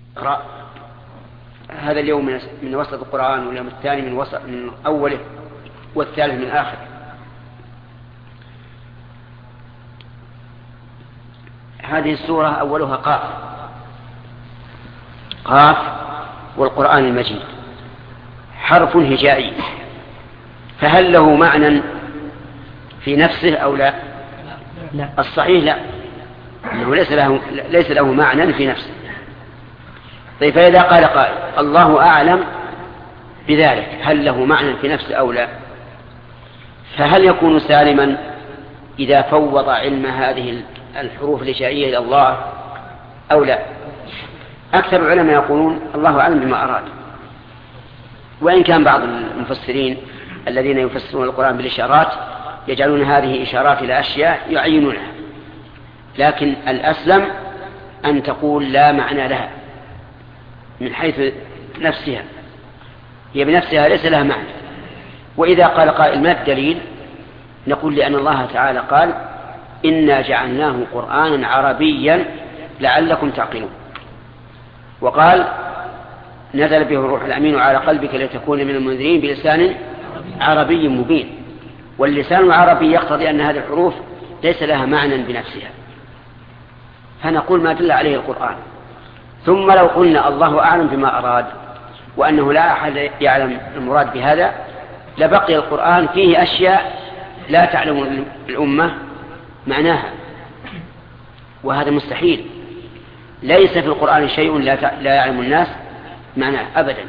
اقرأ هذا اليوم من وسط القرآن، واليوم الثاني من أوله، والثالث من آخره. هذه السورة أولها قاف، قاف والقرآن المجيد، حرف هجائي، فهل له معنى في نفسه أو لا؟ لا. الصحيح لا، أنه ليس له معنى في نفسه. طيب فإذا قال قائل الله أعلم بذلك، هل له معنى في نفسه أو لا؟ فهل يكون سالما إذا فوض علم هذه الحروف الهجائية إلى الله أو لا؟ أكثر العلماء يقولون الله أعلم بما أراد، وإن كان بعض المفسرين الذين يفسرون القرآن بالإشارات يجعلون هذه إشارات إلى أشياء يعينونها، لكن الأسلم أن تقول لا معنى لها من حيث نفسها، هي بنفسها ليس لها معنى. وإذا قال قائل ما الدليل؟ نقول لأن الله تعالى قال إنا جعلناه قرآنا عربيا لعلكم تعقلون، وقال نزل به الروح الأمين على قلبك لتكون من المنذرين بلسان عربي مبين. واللسان العربي يقتضي أن هذه الحروف ليس لها معنى بنفسها، فنقول ما دل عليه القرآن. ثم لو قلنا الله أعلم بما أراد وأنه لا أحد يعلم المراد بهذا، لبقي القرآن فيه أشياء لا تعلم الأمة معناها، وهذا مستحيل. ليس في القرآن شيء لا يعلم الناس معناه أبدا.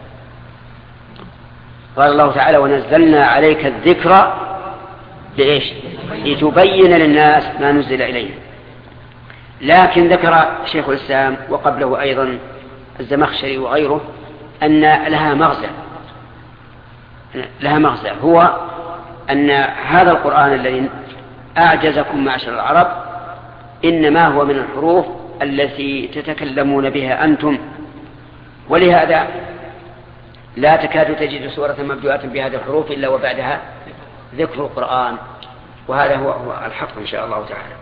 قال الله تعالى ونزلنا عليك الذكر لإيش؟ لتبين للناس ما نزل إليهم. لكن ذكر شيخ الإسلام وقبله أيضا الزمخشري وغيره أن لها مغزى، هو أن هذا القرآن الذي أعجزكم معشر العرب إنما هو من الحروف التي تتكلمون بها أنتم، ولهذا لا تكاد تجد سورة مبدوءة بهذه الحروف إلا وبعدها ذكر القرآن، وهذا هو الحق إن شاء الله تعالى.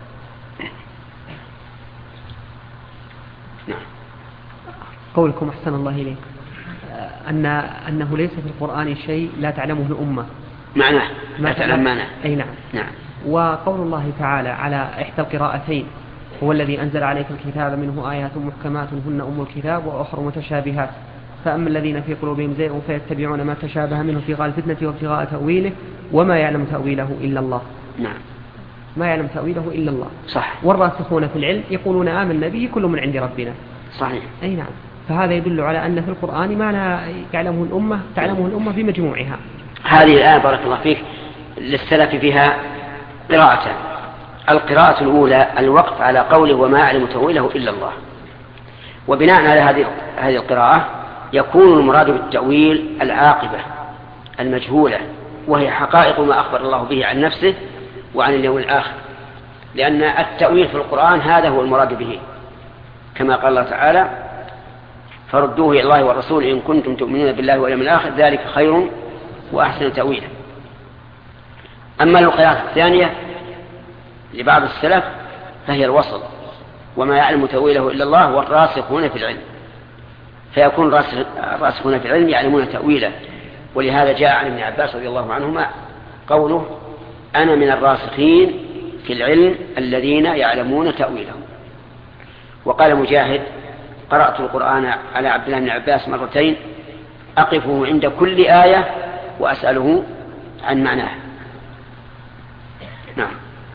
نعم. قولكم أحسن الله إليك أنه ليس في القرآن شيء لا تعلمه الأمة معناه، لا تعلم معناه. أي نعم. نعم. وقول الله تعالى على إحدى القراءتين هو الذي أنزل عليك الكتاب منه آيات محكمات هن أم الكتاب وأخر متشابهات فأما الذين في قلوبهم زيغ فيتبعون ما تشابه منه ابتغاء الفتنة وابتغاء تأويله وما يعلم تأويله إلا الله. نعم. ما يعلم تأويله إلا الله. صح. والراسخون في العلم يقولون آمنا به كل من عند ربنا. صحيح. أي نعم. فهذا يدل على أن في القرآن ما لا تعلمه الأمة بمجموعها. هذه الآية بارك الله فيك للسلف فيها قراءتان. القراءة الأولى الوقف على قوله وما يعلم تأويله إلا الله، وبناء على هذه القراءة يكون المراد بالتأويل العاقبة المجهولة، وهي حقائق ما أخبر الله به عن نفسه وعن اليوم الآخر، لأن التأويل في القرآن هذا هو المراد به، كما قال الله تعالى فردوه إلى الله والرسول إن كنتم تؤمنون بالله واليوم الآخر ذلك خير وأحسن تأويلا. أما القراءة الثانية لبعض السلف فهي الوصل وما يعلم تأويله إلا الله والراسخون في العلم، فيكون الراسخون في العلم يعلمون تأويله. ولهذا جاء عن ابن عباس رضي الله عنهما قوله أنا من الراسخين في العلم الذين يعلمون تأويله. وقال مجاهد قرأت القرآن على عبد الله بن عباس مرتين أقفه عند كل آية وأسأله عن معناها. نعم.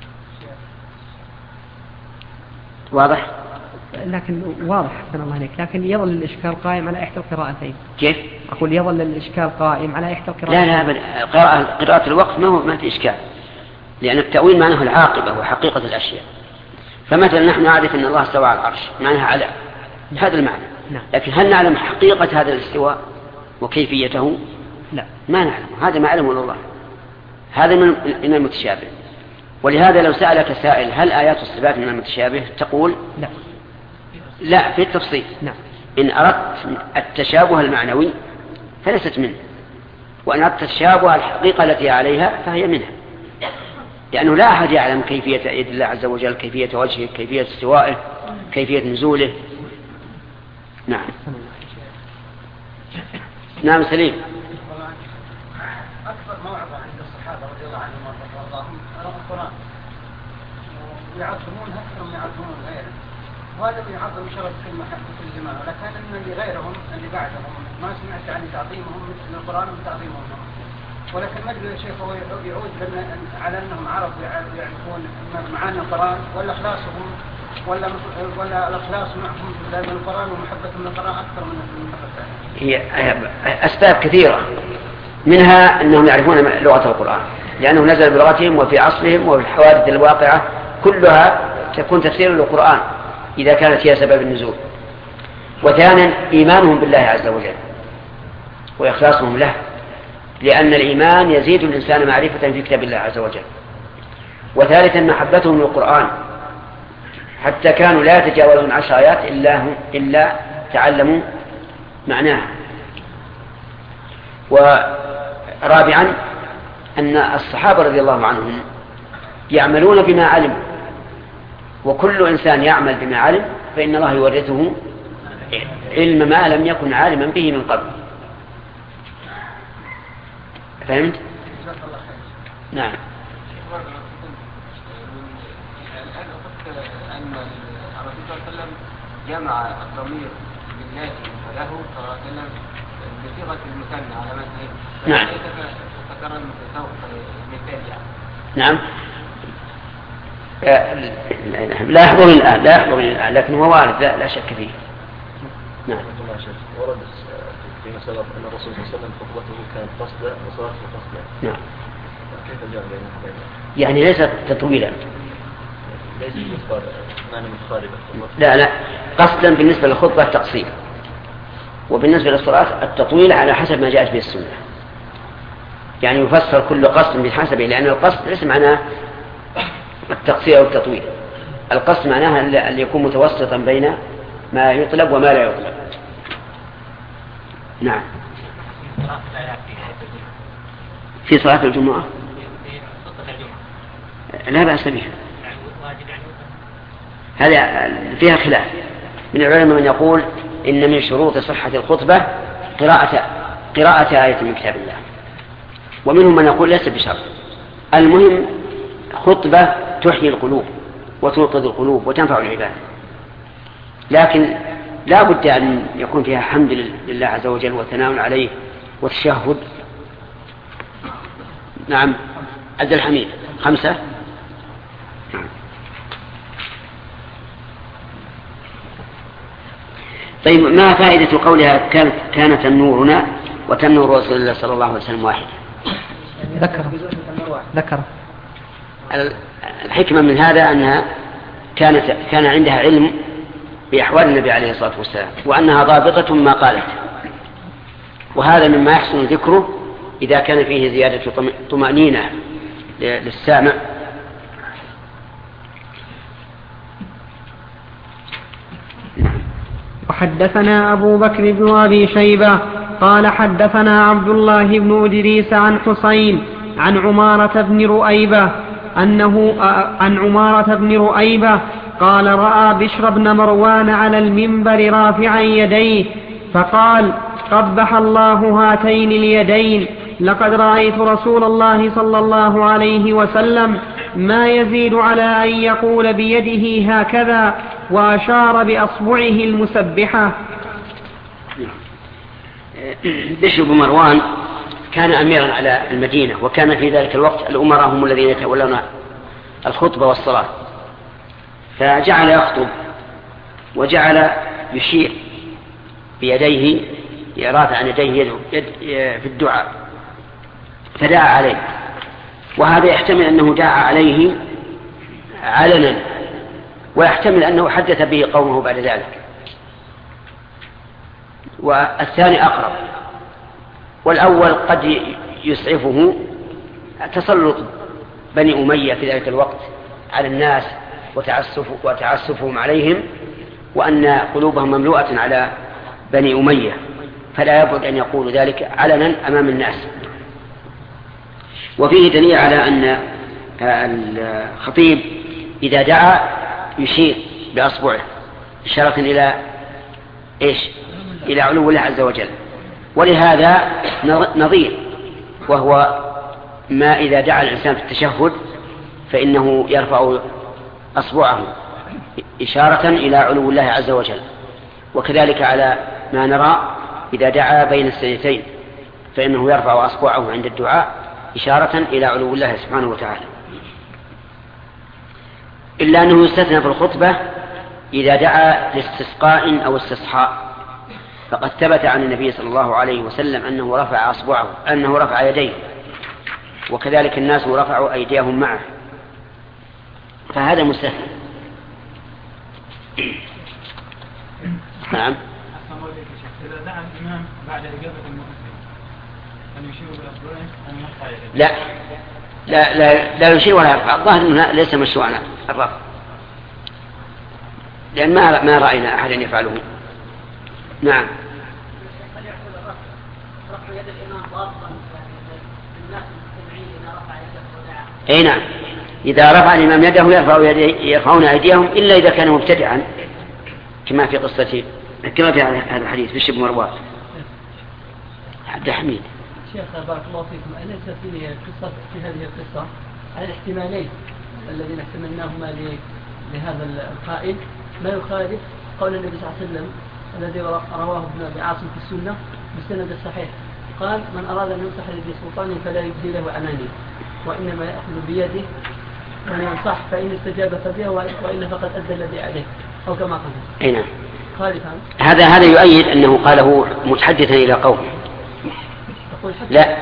واضح؟ لكن واضح حسن الله عليك، لكن يظل الإشكال قائم على إحدى القراءتين. كيف؟ أقول يظل الإشكال قائم على إحدى القراءتين. لا قراءة الوقف ما في إشكال، لأن التأويل معناه العاقبة وحقيقة الأشياء. فمثلا نحن نعرف أن الله استوى على العرش معناها على هذا المعنى، لكن هل نعلم حقيقة هذا الاستواء وكيفيته؟ لا، ما نعلم. هذا ما علمه الله، هذا من المتشابه. ولهذا لو سألك سائل هل آيات الصفات من المتشابه تقول لا في التفصيل. نعم. إن أردت التشابه المعنوي فليست منه، وإن أردت التشابه الحقيقة التي عليها فهي منها، لأنه لا أحد يعلم كيفية يد الله عز وجل، كيفية وجهه، كيفية استوائه، كيفية نزوله. نعم. نعم سليم. أكبر موعظة عند الصحابة رضي الله عنهم وارضاهم القرآن، يعظمونها أكثر من يعظمون غيره، وهذا يعظم شرف كل زمان، ولكن اللي غيرهم اللي بعدهم ما سمعت عن تعظيمهم مثل القرآن وتعظيمهم. ولكن ما أدري يا شيخ هو يعود على أنهم عرفوا يعرفون معاني القرآن، ولا إخلاصهم ولا الإخلاص معهم في القرآن ومحبتهم للقرآن أكثر من المحبة الثانية. هي أسباب كثيرة، منها أنهم يعرفون لغة القرآن لأنه نزل بلغتهم وفي عصرهم وفي الحوادث الواقعة كلها تكون تفسير للقرآن إذا كانت هي سبب النزول. وثانيا إيمانهم بالله عز وجل وإخلاصهم له، لأن الإيمان يزيد الإنسان معرفة في كتاب الله عز وجل. وثالثا محبتهم للقرآن، حتى كانوا لا يتجاوزون 10 آيات إلا تعلموا معناها. ورابعا أن الصحابة رضي الله عنهم يعملون بما علم، وكل إنسان يعمل بما علم فإن الله يورثه علم ما لم يكن عالما به من قبل. فهمت؟ نعم. أن الرسول صلى الله عليه وسلم جمع الضمير بالله وله صلى الله عليه وسلم بصيغة المثنى على مثله. نعم. تكرر مثال يعني. نعم. لا يحضرني الآن لكن هو وارد لا شك فيه. نعم. ورد فيما سبق أن الرسول صلى الله عليه وسلم خطبته كانت قصدا وصلاته قصدا. نعم. كيف جاء بين يعني ليست تطويلا. ليس معنى متقاربة. لا قصدا بالنسبة للخطبة التقصير، وبالنسبة للصلاة التطويل على حسب ما جاءت به السنة. يعني يفسر كل قصد بحسبه، لأن القصد ليس معناه التقصير أو التطويل. القصد معناها أن يكون متوسطا بين ما يطلب وما لا يطلب. نعم. في صلاة الجمعة لا بأس بها، هذا فيها خلاف من العلماء، من يقول إن من شروط صحة الخطبة قراءة آية من كتاب الله، ومنهم من يقول ليس بشرط. المهم خطبة تحيي القلوب وتوقظ القلوب وتنفع العباد، لكن لا بد أن يكون فيها حمد لله عز وجل وثناء عليه والتشهد. نعم. عبد الحميد 5. طيب ما فائدة قولها كانت تنورنا وتنور رسول الله صلى الله عليه وسلم واحد؟ ذكر الحكمة من هذا أنها كان عندها علم بأحوال النبي عليه الصلاة والسلام، وأنها ضابطة ما قالت، وهذا مما يحسن ذكره إذا كان فيه زيادة طمأنينة للسامع. وحدثنا أبو بكر بن أبي شيبة قال حدثنا عبد الله بن إدريس عن حسين عن عمارة بن رؤيبة قال رأى بشر بن مروان على المنبر رافعا يديه فقال قبح الله هاتين اليدين، لقد رأيت رسول الله صلى الله عليه وسلم ما يزيد على أن يقول بيده هكذا، وأشار بأصبعه المسبحة. بشر بن مروان كان أميرا على المدينة، وكان في ذلك الوقت الأمراء هم الذين يتولون الخطبة والصلاة، فجعل يخطب وجعل يشير بيديه رافعا يديه في الدعاء، فدعا عليه، وهذا يحتمل أنه دعا عليه علنا، ويحتمل أنه حدث به قومه بعد ذلك، والثاني أقرب. والأول قد يسعفه تسلط بني أمية في ذلك الوقت على الناس وتعسفهم عليهم، وأن قلوبهم مملوءة على بني أمية، فلا يبعد أن يقول ذلك علنا أمام الناس. وفيه دليل على أن الخطيب إذا دعا يشير بأصبعه إشارة إلى إيش؟ إلى علو الله عز وجل. ولهذا نظير، وهو ما إذا دعا الإنسان في التشهد فإنه يرفع أصبعه إشارة إلى علو الله عز وجل، وكذلك على ما نرى إذا دعا بين السجدتين فإنه يرفع أصبعه عند الدعاء إشارة إلى علو الله سبحانه وتعالى، إلا أنه يستثنى في الخطبة إذا دعا لاستسقاء أو استصحاء، فقد ثبت عن النبي صلى الله عليه وسلم أنه رفع أصبعه، أنه رفع يديه، وكذلك الناس رفعوا أيديهم معه، فهذا مستثنى. نعم. إذا دعا الإمام بعد إجابة المؤذن أن يشير بالأصبعين أن يرفع يديه؟ لا لا لا, لا يشير ولا يرفع. الظاهر أنه ليس مشروعا الرفع، لأن ما رأينا أحدا يفعله. نعم. رفع يد الإمام ضابطا الناس المستمعين إذا رفع يده ودعا. أي نعم، إذا رفع الإمام يده يرفعون أيديهم إلا إذا كان مبتدعا، كما في قصة كما في هذا الحديث في شبه مروان. عبد الحميد. شيخ بارك الله فيكم، أليس في هذه القصة على الاحتمالين الذين احتملناهما لهذا القائل ما يخالف قول النبي صلى الله عليه وسلم الذي رواه ابن أبي عاصم في السنة بالسند الصحيح، قال: من أراد أن يمسح لذي سلطان فلا يبدي له أماني، وإنما يأخذ بيده وأن ينصح، فإن استجاب فبه وإلا فقد أدى الذي عليه، أو كما قال. أي نعم. هذا يؤيد أنه قاله متحدثا إلى قوم. لا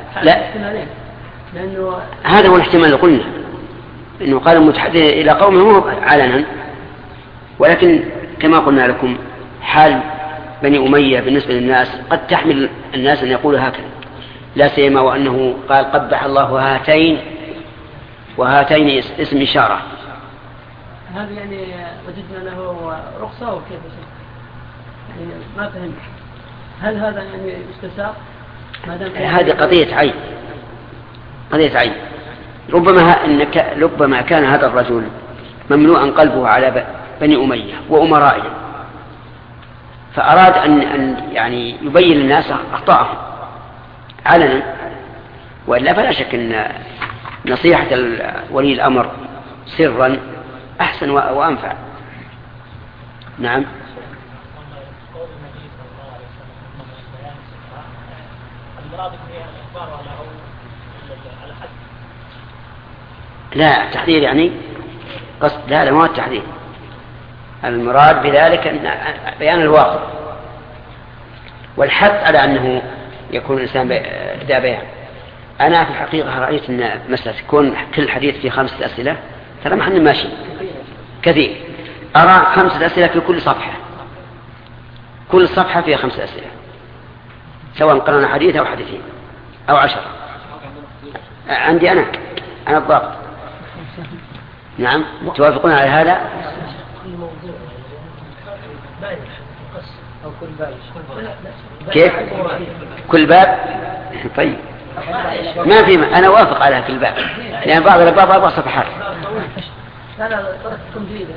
لأنه هذا هو الاحتمال اللي قلنا، أنه قال متحدثا إلى قومه علنا، ولكن كما قلنا لكم حال بني أمية بالنسبة للناس قد تحمل الناس أن يقولوا هكذا، لا سيما وأنه قال قبح الله هاتين، وهاتين اسم إشارة. هذا يعني وجدنا له رخصة أو كيف؟ يعني ما فهمت، هل هذا يعني استساق؟ هذه قضية عين. ربما كان هذا الرجل مملوءا قلبه على بني أمية وأمرائهم، فأراد أن يعني يبين للناس أخطاءهم علنا، وإلا فلا شك أن نصيحة ولي الأمر سرا أحسن وأنفع. نعم. لا التحذير يعني قصد، لا ما هو التحذير، المراد بذلك بيان الواقع والحث على أنه يكون الإنسان ذا بيان. أنا في الحقيقة رأيت أن مسألة تكون كل حديث في 5 أسئلة ترى محن ماشي كثير، أرى 5 أسئلة في كل صفحة، كل صفحة فيها 5 أسئلة، سواء قرأنا حديث أو حديثين أو 10. عندي أنا الضابط. نعم. توافقون على هذا؟ كيف؟ كل باب؟ طيب ما في أنا وافق على كل باب، لأن بعض الأبواب 4 صفحات. لا طريقتكم جيدة.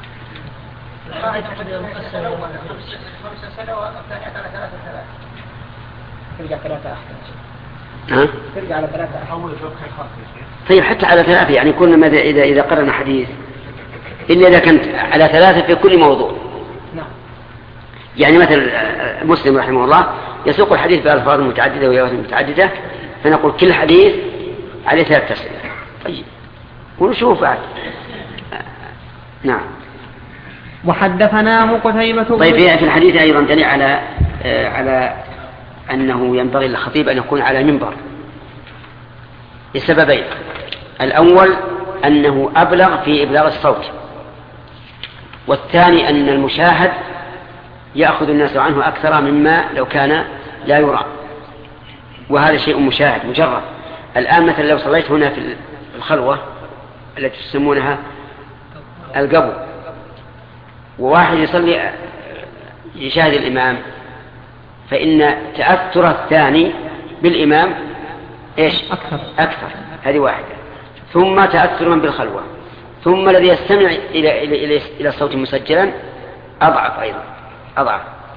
ترجع 3 أحسن. ترجع على 3 أحسن. طيب حتى على 3 يعني كل إذا قرأنا حديث إلا إذا كانت على 3 في كل موضوع. نعم. يعني مثل مسلم رحمه الله يسوق الحديث بألفاظ متعددة وروايات متعددة، فنقول كل حديث عليه 3 أسئلة. طيب ونشوف بعد. نعم. وحدثناه قتيبة. طيب في الحديث أيضا دليل على أنه ينبغي للخطيب أن يكون على منبر لسببين: الأول أنه أبلغ في إبلاغ الصوت، والثاني أن المشاهد يأخذ الناس عنه أكثر مما لو كان لا يرى، وهذا شيء مشاهد مجرد. الآن مثلا لو صليت هنا في الخلوة التي تسمونها القبو، وواحد يصلي يشاهد الإمام، فإن تأثر الثاني بالإمام إيش؟ أكثر. هذه واحدة. ثم تأثر من بالخلوة، ثم الذي يستمع إلى الصوت مسجلا أضعف أيضا، أضعف.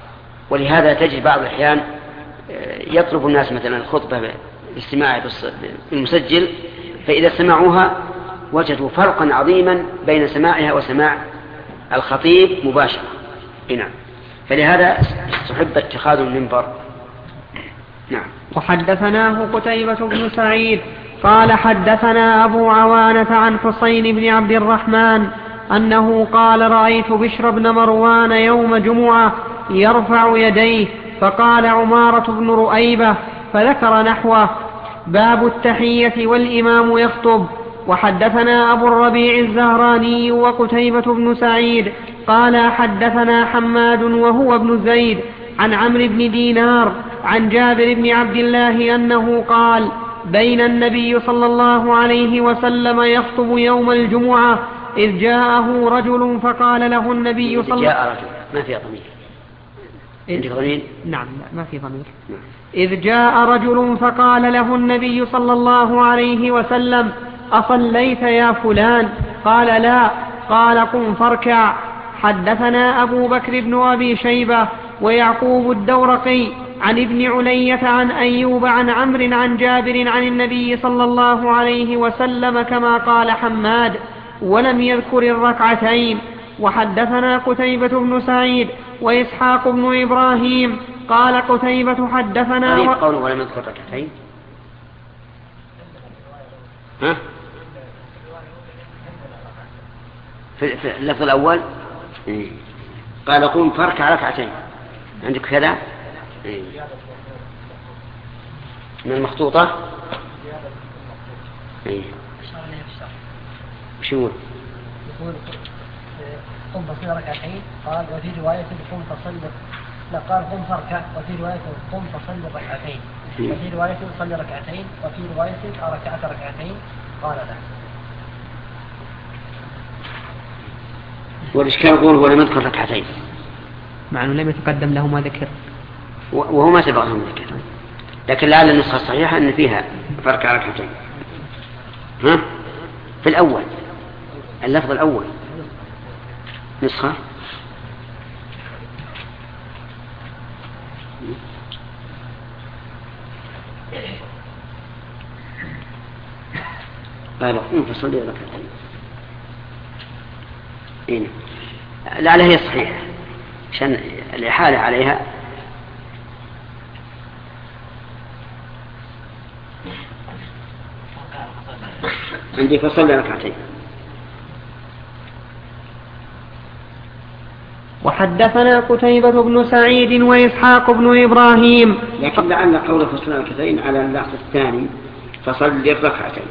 ولهذا تجد بعض الأحيان يطلب الناس مثلا الخطبة باستماع بالمسجل، فإذا سمعوها وجدوا فرقا عظيما بين سماعها وسماع الخطيب مباشرة. نعم، فلهذا تحب اتخاذ المنبر. نعم. وحدثناه قتيبة بن سعيد قال حدثنا أبو عوانة عن حسين بن عبد الرحمن أنه قال رأيت بشر بن مروان يوم جمعة يرفع يديه، فقال عمارة بن رؤيبة فذكر نحوه. باب التحية والإمام يخطب. وحدثنا أبو الربيع الزهراني وقتيبة بن سعيد قال حدثنا حماد وهو ابن زيد عن عمرو بن دينار عن جابر بن عبد الله أنه قال بين النبي صلى الله عليه وسلم يخطب يوم الجمعة إذ جاءه رجل فقال له النبي صلى الله عليه وسلم ما في ضمير. نعم ما في ضمير. إذ جاء رجل فقال له النبي صلى الله عليه وسلم أصليت يا فلان؟ قال لا. قال قم فاركع. حدثنا أبو بكر بن أبي شيبة ويعقوب الدورقي عن ابن علية عن أيوب عن عمرو عن جابر عن النبي صلى الله عليه وسلم كما قال حماد ولم يذكر الركعتين. وحدثنا قتيبة بن سعيد وإسحاق بن إبراهيم قال قتيبة حدثنا قوله ولم يذكر الركعتين. في اللفظ الأول قال قم فاركع ركعتين، عندك كذا من المخطوطة. شو يقول قم فصل ركعتين، قال وفي رواية قم فصل، لا قال قم فاركع، وفي رواية قم فصل ركعتين، وفي رواية صل ركعتين، وفي رواية ركعت ركعتين، قال لا. والإشكال يقول ولم يذكر ركعتين، مع أنه لم يتقدم له ما ذكر وهو ما سبق لهم ذكر، لكن لعل النسخة الصحيحة أن فيها فرق ركعتين. في الأول اللفظ الأول نسخة قال قم فصلي ركعتين. لعلها هي الصحيحة عشان الإحالة عليها. عندي فصلي ركعتين. وحدثنا قتيبة بن سعيد وإسحاق بن إبراهيم، لكن لعل قول فصلي ركعتين على اللحظة الثاني فصلي الركعتين.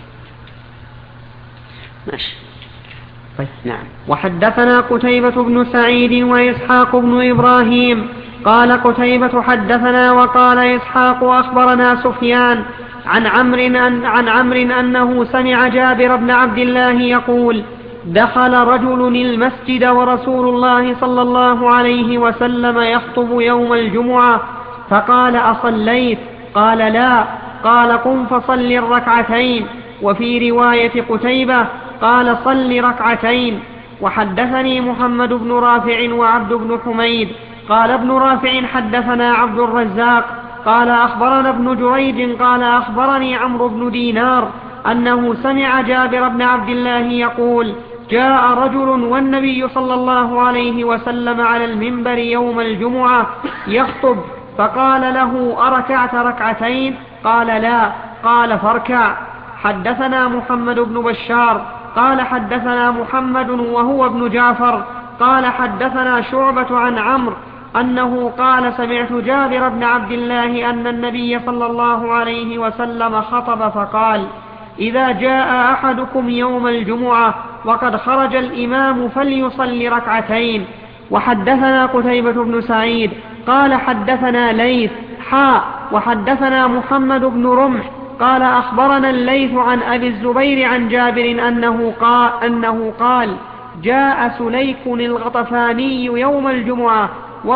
ماشي. نعم. وحدثنا قتيبة بن سعيد وإسحاق بن إبراهيم قال قتيبة حدثنا وقال إسحاق أخبرنا سفيان عن عمرو أنه سمع جابر بن عبد الله يقول دخل رجل المسجد ورسول الله صلى الله عليه وسلم يخطب يوم الجمعة فقال أصليت؟ قال لا. قال قم فصل الركعتين. وفي رواية قتيبة قال صل ركعتين. وحدثني محمد بن رافع وعبد بن حميد قال ابن رافع حدثنا عبد الرزاق قال أخبرنا ابن جريج قال أخبرني عمرو بن دينار أنه سمع جابر بن عبد الله يقول جاء رجل والنبي صلى الله عليه وسلم على المنبر يوم الجمعة يخطب فقال له أركعت ركعتين؟ قال لا. قال فاركع. حدثنا محمد بن بشار قال حدثنا محمد وهو ابن جعفر قال حدثنا شعبة عن عمرو أنه قال سمعت جابر بن عبد الله أن النبي صلى الله عليه وسلم خطب فقال إذا جاء أحدكم يوم الجمعة وقد خرج الإمام فليصلي ركعتين. وحدثنا قتيبة بن سعيد قال حدثنا ليث وحدثنا محمد بن رمح قال أخبرنا الليث عن أبي الزبير عن جابر أنه قال جاء سليك الغطفاني يوم الجمعة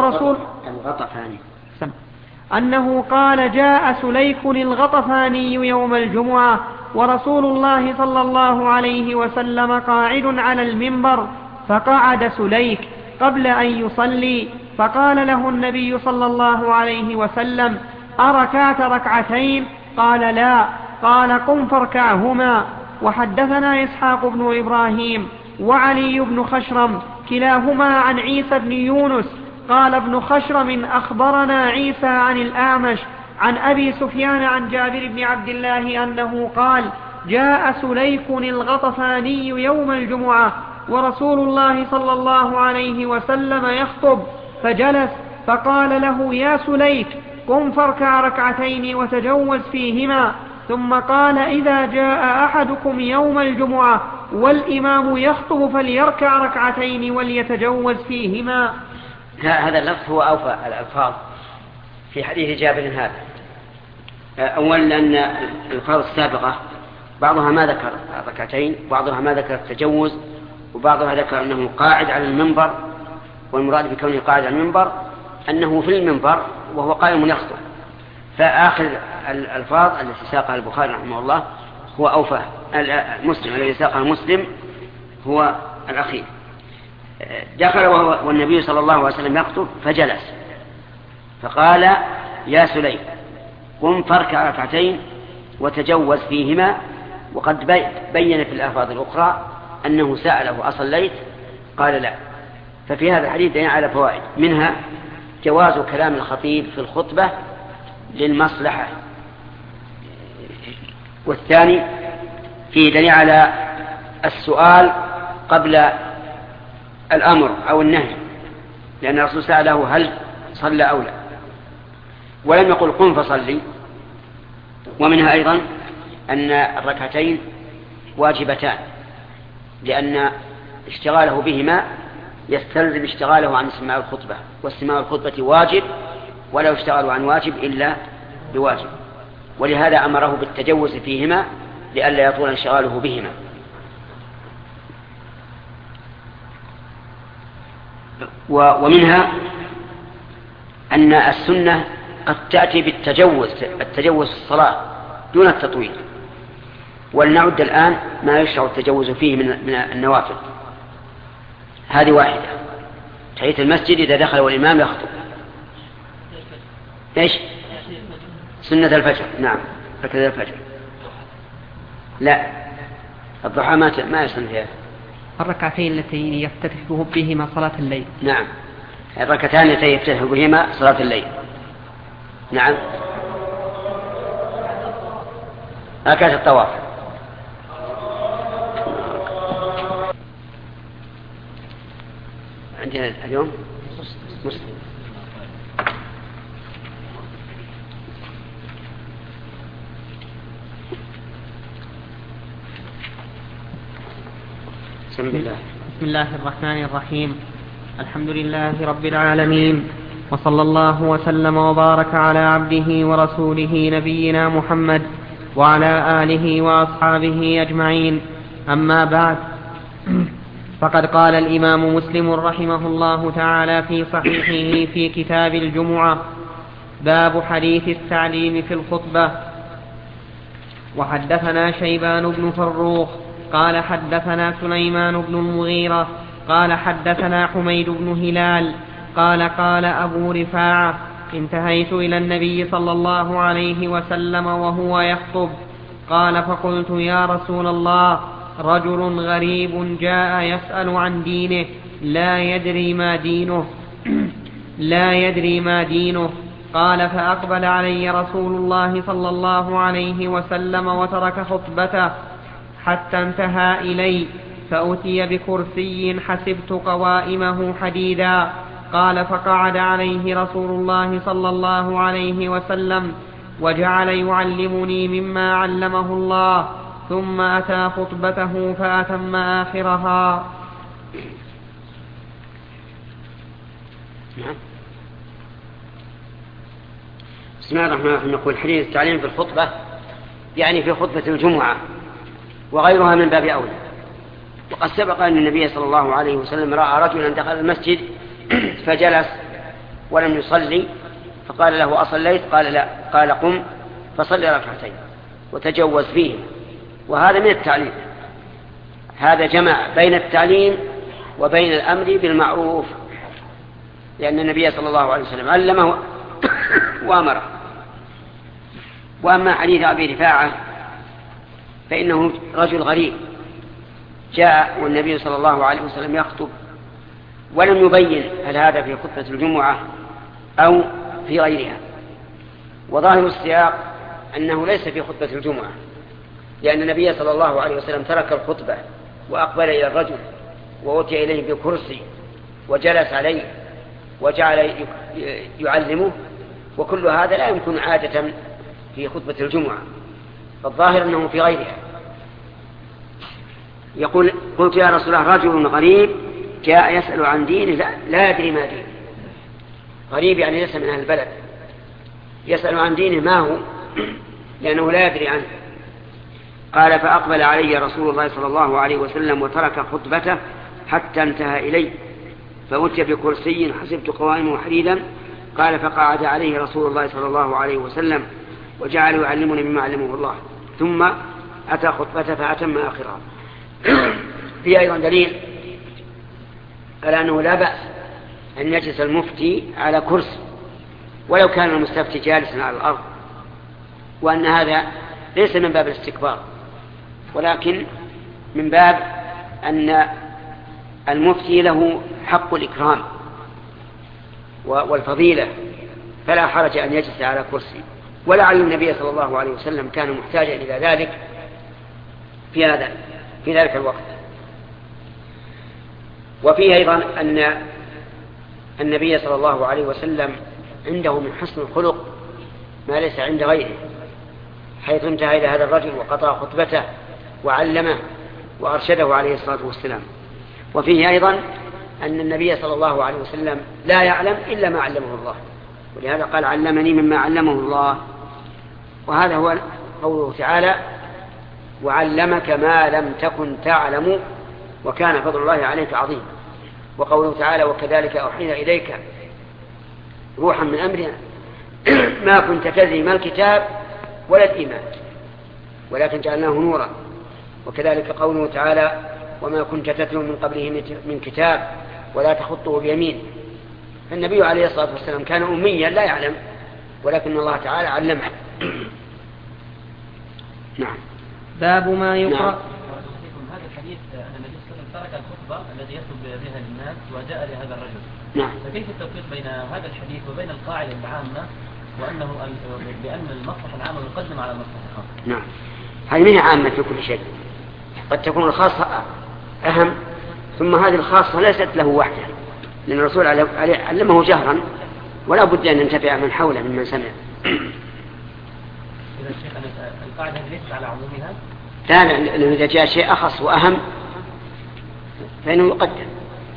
أنه قال جاء سليك الغطفاني يوم الجمعة ورسول الله صلى الله عليه وسلم قاعد على المنبر فقعد سليك قبل أن يصلي فقال له النبي صلى الله عليه وسلم: أركعت ركعتين؟ قال: لا. قال: قم فاركعهما. وحدثنا إسحاق بن إبراهيم وعلي بن خشرم كلاهما عن عيسى بن يونس قال ابن خشرم: أخبرنا عيسى عن الأعمش عن أبي سفيان عن جابر بن عبد الله أنه قال: جاء سليك الغطفاني يوم الجمعة ورسول الله صلى الله عليه وسلم يخطب، فجلس فقال له: يا سليك، قم فاركع ركعتين وتجوز فيهما. ثم قال: إذا جاء أحدكم يوم الجمعة والإمام يخطب فليركع ركعتين وليتجوز فيهما. هذا اللفظ هو أوفى الألفاظ في حديث جابر هذا. أولا لأن الألفاظ السابقة بعضها ما ذكر ركعتين، بعضها ما ذكر التجوز، وبعضها ذكر أنه قاعد على المنبر، والمراد بكونه قاعد على المنبر أنه في المنبر وهو قائم يخطب. فآخر الألفاظ التي ساقها البخاري رحمه الله هو أوفى. المسلم الذي ساقها مسلم هو الأخير. دخل والنبي صلى الله عليه وسلم يخطب فجلس فقال: يا سليم، قم فاركع ركعتين وتجوز فيهما. وقد بين في الألفاظ الأخرى أنه سأله: أصليت؟ قال: لا. ففي هذا الحديث دليل على فوائد، منها جواز كلام الخطيب في الخطبة للمصلحة، والثاني فيه دليل على السؤال قبل الأمر أو النهي، لأن الرسول سأله: هل صلى أو لا؟ ولم يقل: قم فصلي. ومنها أيضا أن الركعتين واجبتان، لأن اشتغاله بهما يستلزم اشتغاله عن استماع الخطبة، واستماع الخطبة واجب، ولا يشتغل عن واجب إلا بواجب، ولهذا أمره بالتجوز فيهما لئلا يطول انشغاله بهما. ومنها أن السنة قد تأتي بالتجوز، التجوز في الصلاة دون التطويل. ولنعد الآن ما يشرع التجوز فيه من النوافل. هذه واحدة: تحية المسجد إذا دخل والإمام يخطب. إيش؟ سنة الفجر. نعم، هكذا الفجر. لا، الضحى ما يسن فيها. الركعتين التي يفتتح بهما صلاة الليل. نعم، الركعتان التي يفتتح بهما صلاة الليل. نعم، ركعة الطواف. عندنا اليوم مسلم. بسم الله الرحمن الرحيم. الحمد لله رب العالمين، وصلى الله وسلم وبارك على عبده ورسوله نبينا محمد وعلى آله وأصحابه أجمعين. أما بعد، فقد قال الإمام مسلم رحمه الله تعالى في صحيحه في كتاب الجمعة: باب حديث التعليم في الخطبة. وحدثنا شيبان بن فروخ قال حدثنا سليمان بن المغيرة قال حدثنا حميد بن هلال قال قال أبو رفاعة: انتهيت إلى النبي صلى الله عليه وسلم وهو يخطب، قال: فقلت: يا رسول الله، رجل غريب جاء يسأل عن دينه لا يدري ما دينه. قال: فأقبل علي رسول الله صلى الله عليه وسلم وترك خطبته حتى انتهى إلي، فأتي بكرسي حسبت قوائمه حديدا. قال: فقعد عليه رسول الله صلى الله عليه وسلم وجعل يعلمني مما علمه الله، ثم أتى خطبته فأتم آخرها. بسم الله الرحمن الرحيم. نقول حديث التعليم في الخطبة يعني في خطبة الجمعة وغيرها من باب أولى. وقد سبق أن النبي صلى الله عليه وسلم رأى رجلا دخل المسجد فجلس ولم يصلي، فقال له: أصليت؟ قال: لا. قال: قم فصلي ركعتين وتجوز فيه. وهذا من التعليم، هذا جمع بين التعليم وبين الأمر بالمعروف. لأن النبي صلى الله عليه وسلم علمه وأمره. وأما حديث أبي رفاعة فإنه رجل غريب جاء والنبي صلى الله عليه وسلم يخطب ولم يبين هل هذا في خطبة الجمعة أو في غيرها، وظاهر السياق أنه ليس في خطبة الجمعة، لأن النبي صلى الله عليه وسلم ترك الخطبة وأقبل إلى الرجل وأتي إليه بكرسي وجلس عليه وجعل يعلمه، وكل هذا لا يمكن عادة في خطبة الجمعة، فالظاهر أنه في غيرها. يقول: قلت يا رسول الله رجل غريب جاء يسأل عن دين لا يدري ما دين. غريب يعني ليس من أهل البلد، يسأل عن دينه ما هو، لأنه لا يدري عنه. قال: فأقبل علي رسول الله صلى الله عليه وسلم وترك خطبته حتى انتهى إلي، فأتي بكرسي حسبت قوائمه حديدا. قال: فقعد عليه رسول الله صلى الله عليه وسلم وجعل يعلمني مما علمه الله، ثم أتى خطبته فأتم آخرها. في أيضا دليل على أنه لا بأس أن يجلس المفتي على كرسي ولو كان المستفتي جالسا على الأرض، وأن هذا ليس من باب الاستكبار، ولكن من باب أن المفتي له حق الإكرام والفضيلة، فلا حرج أن يجلس على كرسي. ولعل النبي صلى الله عليه وسلم كان محتاجا إلى ذلك في ذلك الوقت. وفيه أيضا أن النبي صلى الله عليه وسلم عنده من حسن الخلق ما ليس عند غيره، حيث انتهى إلى هذا الرجل وقطع خطبته وعلمه وأرشده عليه الصلاة والسلام. وفيه أيضا أن النبي صلى الله عليه وسلم لا يعلم إلا ما علمه الله، ولهذا قال: علمني مما علمه الله. وهذا هو قوله تعالى: وعلمك ما لم تكن تعلم وكان فضل الله عليك عظيما. وقوله تعالى: وكذلك أوحينا إليك روحا من أمرنا ما كنت تدري ما الكتاب ولا الإيمان ولكن جعلناه نورا. وكذلك قوله تعالى: وما كنت تتلو من قبله من كتاب ولا تخطه بيمين. فالنبي عليه الصلاة والسلام كان أميا لا يعلم، ولكن الله تعالى علمه. نعم. باب ما يقرأ. نعم. هذا الحديث أن النبي صلى الله عليه وسلم ترك الخطبة الذي يخطب بها للناس وجاء لهذا الرجل. نعم. فكيف التوفيق بين هذا الحديث وبين القاعدة العامة وأنه بأن المصلحة العامة يقدم على المصلحة الخاصة؟ نعم. هذه منها عامة في كل شيء، قد تكون الخاصة أهم، ثم هذه الخاصة ليست له وحده، لأن الرسول علمه جهرا ولا بد أن ينتفع من حوله ممن سمع. إذا الشيخ القاعدة ليست على عمومها؟ لا، لأنه إذا جاء شيء أخص وأهم فإنه يقدم.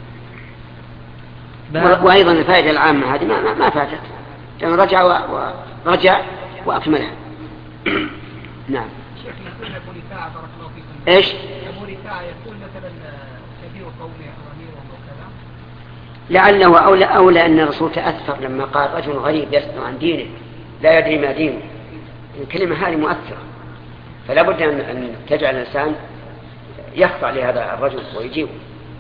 وأيضا الفائدة العامة هذه ما فاتت، لأنه رجع وأكملها. نعم. شيخ يقول أبو رفاعة بارك الله فيكم. إيش؟ أبو رفاعة يقول مثلا كبير قومي أمير وكذا. لعله أولى أن الرسول تأثر لما قال رجل غريب يسأل عن دينه لا يدري ما دينه. الكلمة هذه مؤثرة، فلا بد أن تجعل الإنسان يخضع لهذا الرجل ويجيبه.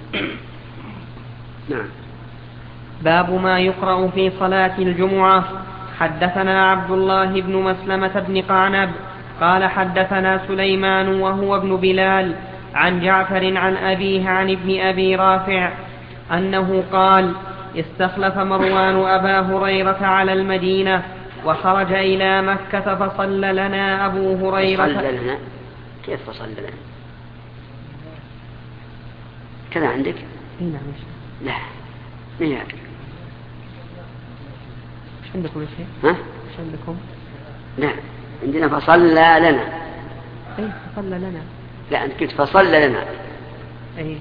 نعم. باب ما يقرأ في صلاة الجمعة. حدثنا عبد الله بن مسلمة بن قعنب قال حدثنا سليمان وهو ابن بلال عن جعفر عن أبيه عن ابن أبي رافع أنه قال: استخلف مروان أبا هريرة على المدينة وخرج إلى مكة فصلى لنا أبو هريرة. فصلى لنا؟ كيف فصلى لنا؟ كذا عندك؟ نعم. لا، مين هذا؟ ايش عندكم يا شيخ؟ ها؟ ايش عندكم؟ لا، عندنا فصلى لنا. اي فصلى لنا. لا، أنت قلت فصلى لنا. اي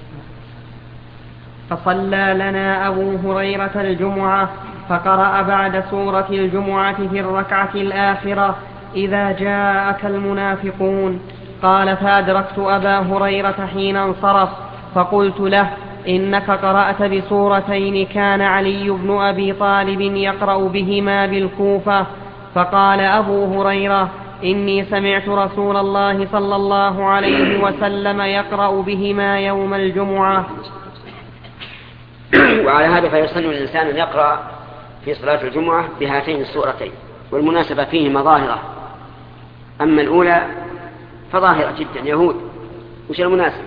فصلى لنا أبو هريرة الجمعة فقرأ بعد سورة الجمعة في الركعة الآخرة: إذا جاءك المنافقون. قال: فأدركت أبا هريرة حين انصرف فقلت له: إنك قرأت بسورتين كان علي بن أبي طالب يقرأ بهما بالكوفة. فقال أبو هريرة: إني سمعت رسول الله صلى الله عليه وسلم يقرأ بهما يوم الجمعة. وعلى هذا فيسن الإنسان أن يقرأ في صلاة الجمعة بهاتين السورتين، والمناسبة فيهما ظاهرة. أما الأولى فظاهرة جدا. يهود وش المناسبة؟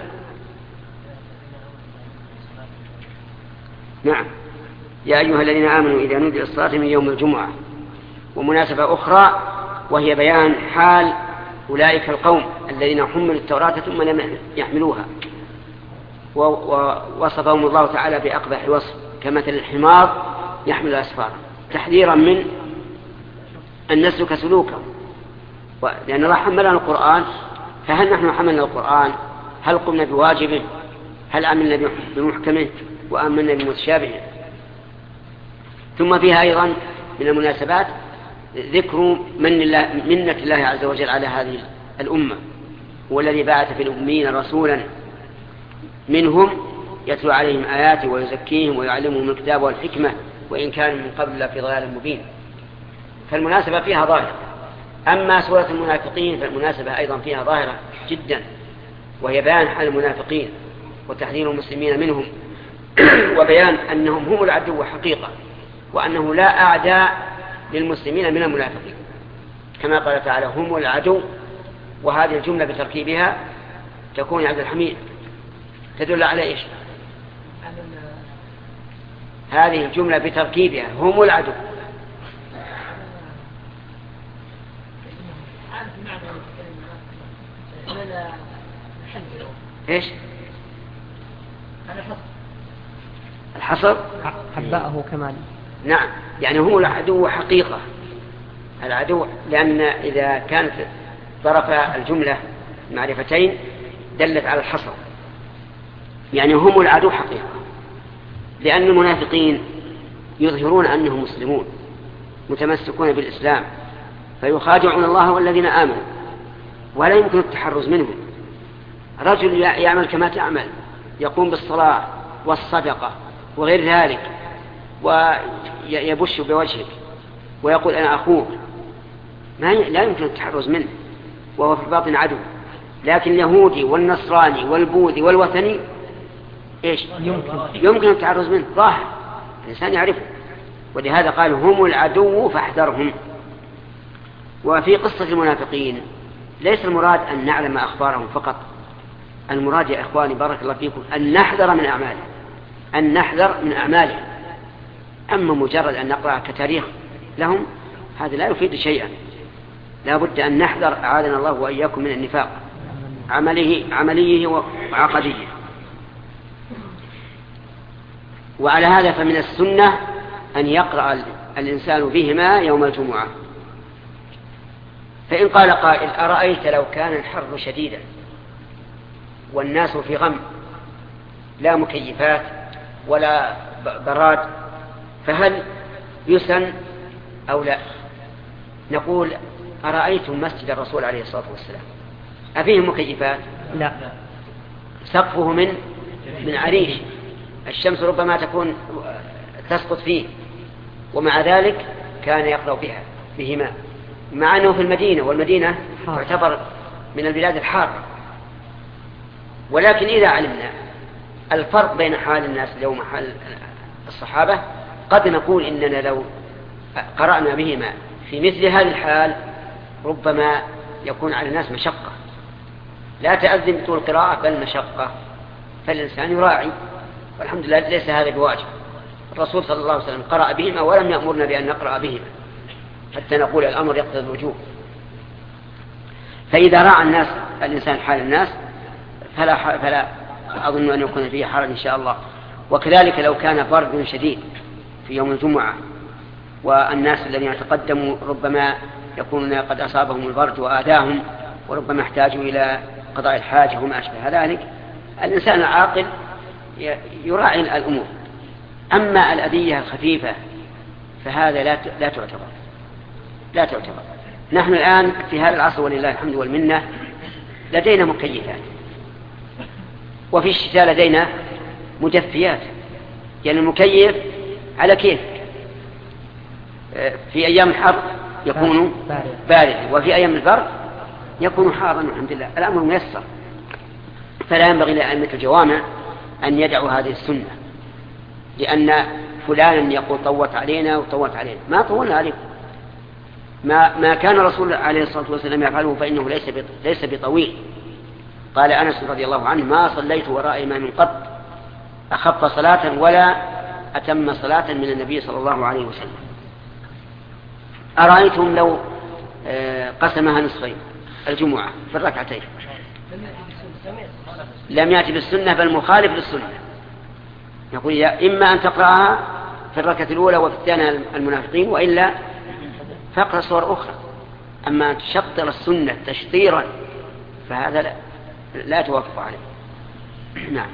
نعم، يا أيها الذين آمنوا إذا نودي للصلاة من يوم الجمعة. ومناسبة أخرى وهي بيان حال أولئك القوم الذين حملوا التوراة ثم لم يحملوها، ووصفهم الله تعالى بأقبح وصف كمثل الحمار يحمل أسفارا، تحذيرا من أن نسلك سلوكه، لأن الله حملنا القرآن، فهل نحن حملنا القرآن؟ هل قمنا بواجبه؟ هل عملنا بمحكمه وآمنا بمتشابهه؟ ثم فيها أيضا من المناسبات ذكر منة الله عز وجل على هذه الأمة، هو الذي بعث في الأمين رسولا منهم يتلو عليهم آياته ويزكيهم ويعلمهم الكتاب والحكمة وإن كانوا من قبل لفي ضلال مبين. فالمناسبة فيها ظاهرة. أما سورة المنافقين فالمناسبة أيضا فيها ظاهرة جدا، وهي بيان حال المنافقين وتحذير المسلمين منهم وبيان أنهم هم العدو حقيقة، وأنه لا أعداء للمسلمين من المنافقين، كما قال تعالى هم العدو. وهذه الجملة بتركيبها تكون عبد الحميد تدل على إيش؟ هذه الجملة بتركيبها هم العدو إيش؟ الحصر حباءه كمال. نعم، يعني هم العدو حقيقة، العدو، لأن إذا كانت طرف الجملة معرفتين دلت على الحصر، يعني هم العدو حقيقة، لأن المنافقين يظهرون أنهم مسلمون متمسكون بالإسلام فيخادعون الله والذين آمنوا، ولا يمكن التحرز منهم. رجل يعمل كما تعمل، يقوم بالصلاة والصدقة وغير ذلك ويبش بوجهك ويقول أنا أخوك، لا يمكن التحرز منه وهو في الباطن عدو. لكن اليهودي والنصراني والبوذي والوثني إيش؟ يمكن التحرز منه، ظاهر الإنسان يعرفه، ولهذا قال هم العدو فاحذرهم. وفي قصة المنافقين ليس المراد أن نعلم أخبارهم فقط، المراد يا إخواني بارك الله فيكم أن نحذر من أعمالهم، أن نحذر من أعمالهم. أما مجرد أن نقرأ كتاريخ لهم هذا لا يفيد شيئا، لا بد أن نحذر أعاذنا الله وإياكم من النفاق عمليه وعقديه. وعلى هذا فمن السنة أن يقرأ الإنسان بهما يوم الجمعة. فإن قال قائل أرأيت لو كان الحر شديدا والناس في غم لا مكيفات ولا براد فهل يسن أو لا؟ نقول أرأيتم مسجد الرسول عليه الصلاة والسلام أفيه مكيفات؟ لا، سقفه من عريش، الشمس ربما تكون تسقط فيه، ومع ذلك كان يقرأ بهما، مع أنه في المدينة، والمدينة تعتبر من البلاد الحارة. ولكن إذا علمنا الفرق بين حال الناس اليوم وحال الصحابة قد نقول إننا لو قرأنا بهما في مثل هذه الحال ربما يكون على الناس مشقة، لا تأذن بطول القراءة بل مشقة، فالإنسان يراعي، والحمد لله ليس هذا بواجب. الرسول صلى الله عليه وسلم قرأ بهما ولم يأمرنا بأن نقرأ بهما حتى نقول الأمر يقتضي الوجوب. فإذا راعى الإنسان حال الناس فلا أظن أن يكون فيه حرج إن شاء الله. وكذلك لو كان برد شديد في يوم الجمعة والناس الذين يتقدموا ربما يكونون قد أصابهم البرد وآذاهم وربما احتاجوا إلى قضاء الحاجة وما أشبه ذلك، الإنسان العاقل يراعي الأمور. أما الأذية الخفيفة فهذا لا تعتبر. نحن الآن في هذا العصر ولله الحمد والمنة لدينا مكيفات، وفي الشتاء لدينا مدفيات، يعني المكيف على كيف. في أيام الحر يكون بارد، وفي أيام البرد يكون حارا، الحمد لله الأمر ميسر. فلا ينبغي لأئمة الجوامع أن يدعوا هذه السنة، لأن فلانا يقول طوت علينا وطوت علينا. ما طولنا عليكم. ما كان الرسول عليه الصلاة والسلام يفعله فإنه ليس بطويل. قال أنس رضي الله عنه: ما صليت وراء إمام قط أخف صلاة ولا أتم صلاة من النبي صلى الله عليه وسلم. أرأيتم لو قسمها نصفين الجمعة في الركعتين؟ لم يأتي بالسنة بل مخالف للسنة. يقول إما أن تقرأها في الركعة الأولى وفي الثانية المنافقين، وإلا فاقرأ صور أخرى. أما أن تشطر السنة تشطيرا فهذا لا توافق عليه. نعم.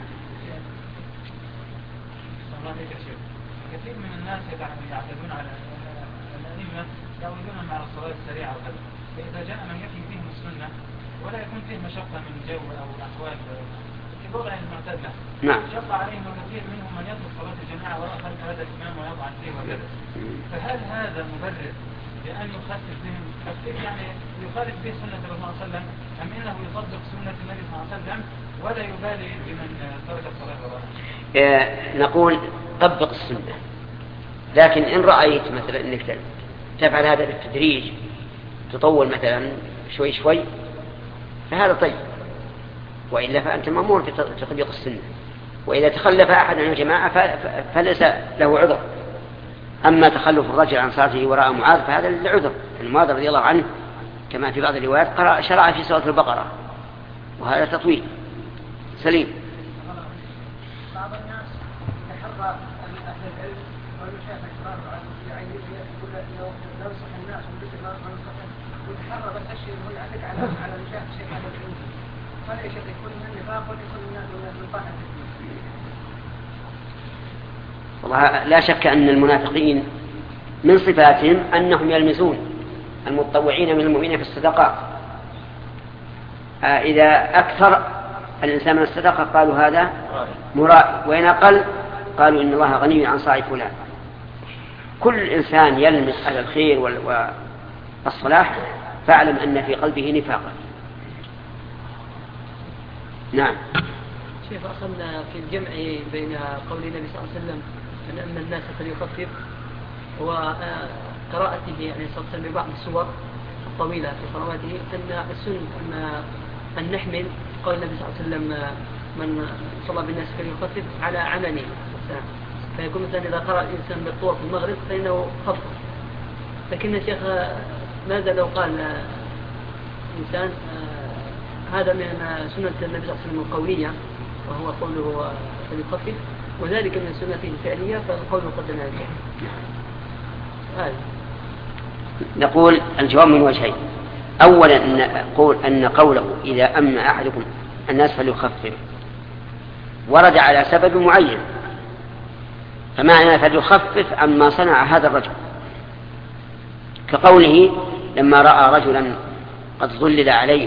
كثير من الناس يعتدون على الأئمة يعودون مع الصلاة السريعة وكذا، فإذا جاء من يحيي فيهم السنة ولا يكون فيه مشقة من جو أو أحوال كبضع المعتاد له، نعم، شق عليهم كثير منهم من يطلب صلاة الجماعة وراء خلف هذا الإمام ويضعن فيه وكذا. فهل هذا مبرر لأن يخفف بهم تخفيف يعني يخالف به سنة الرسول صلى الله عليه وسلم، أم إنه يطبق سنة النبي صلى الله عليه وسلم ولا يبالي بمن ترك الصلاة وراءه؟ نقول طبق السنة، لكن إن رأيت مثلا أنك تفعل هذا بالتدريج، تطول مثلا شوي شوي، فهذا طيب، وإلا فأنت مأمور بتطبيق السنة. وإذا تخلف أحد عن الجماعة فليس له عذر. أما تخلف الرجل عن صلاته وراء معاذ فهذا لعذر. معاذ رضي الله عنه كما في بعض الروايات شرع في سورة البقرة، وهذا تطويل سليم. بعض الناس يتحرى أهل العلم والمشايخ الكبار يعني يقول ننصح الناس ويتحرى بس الشيء هو يعلق على مشايخ الشيخ هذا العلم، فلا يشك يكون من النفاق ويكون من الطاعة. والله لا شك أن المنافقين من صفاتهم أنهم يلمزون المتطوعين من المؤمنين في الصدقات. إذا أكثر الإنسان من الصدقة قالوا هذا مرائي، وإن أقل قالوا إن الله غني عن صاع فلان. كل إنسان يلمس على الخير والصلاح فاعلم أن في قلبه نفاقا. نعم. شيخ، أخذنا في الجمع بين قول النبي صلى الله عليه وسلم أن أما الناس فليخفف وقراءته يعني صلى الله عليه وسلم ببعض السور الطويلة في صلواته، أن السنة أن نحمل قول النبي صلى الله عليه وسلم من صلى بالناس فليخفف على عمله، فيكون مثلا إذا قرأ الإنسان بالطور في المغرب فإنه خفف. لكن يا شيخ ماذا لو قال إنسان هذا من سنة النبي صلى الله عليه وسلم القولية وهو قوله فليخفف، وذلك من سنته الفعلية فالقول قدم هذا. نقول الجواب من وجهين. أولا أن قوله إذا أمن أحدكم الناس فليخفف ورد على سبب معين، فمعنى فليخفف عما صنع هذا الرجل، كقوله لما رأى رجلا قد ظلل عليه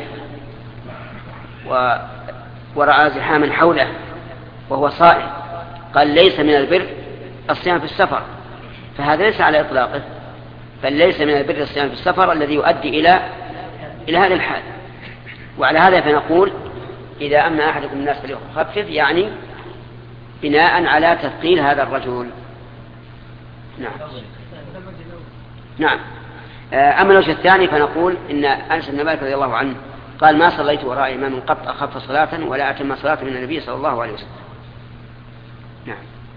ورأى زحاما حوله وهو صائم قال ليس من البر الصيام في السفر، فهذا ليس على إطلاقه، بل ليس من البر الصيام في السفر الذي يؤدي إلى هذا الحال. وعلى هذا فنقول إذا أمن أحدكم الناس فليخفف، يعني بناء على تثقيل هذا الرجل. نعم. نعم. أما الوجه الثاني فنقول إن أنس بن مالك رضي الله عنه قال ما صليت وراء إمام قط أخف صلاة ولا أتم صلاة من النبي صلى الله عليه وسلم. نعم.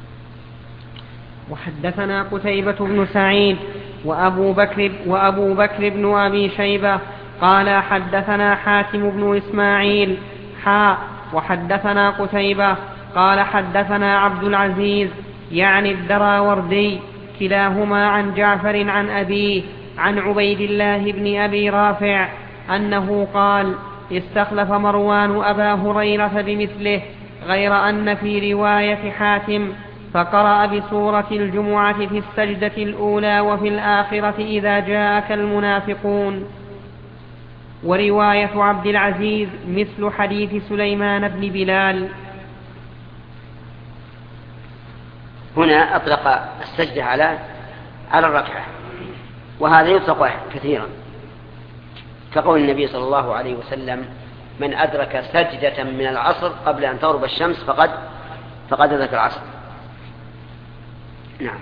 وحدثنا قتيبة بن سعيد وأبو بكر بن أبي شيبة قال حدثنا حاتم بن إسماعيل وحدثنا قتيبة قال حدثنا عبد العزيز يعني الدراوردي كلاهما عن جعفر عن أبيه عن عبيد الله بن أبي رافع أنه قال استخلف مروان أبا هريرة بمثله، غير أن في رواية حاتم فقرأ بسورة الجمعة في السجدة الأولى وفي الآخرة إذا جاءك المنافقون. ورواية عبد العزيز مثل حديث سليمان بن بلال. هنا أطلق السجدة على الركعة، وهذا يطلق كثيرا، كقول النبي صلى الله عليه وسلم من أدرك سجدة من العصر قبل أن تغرب الشمس فقد أدرك العصر. نعم.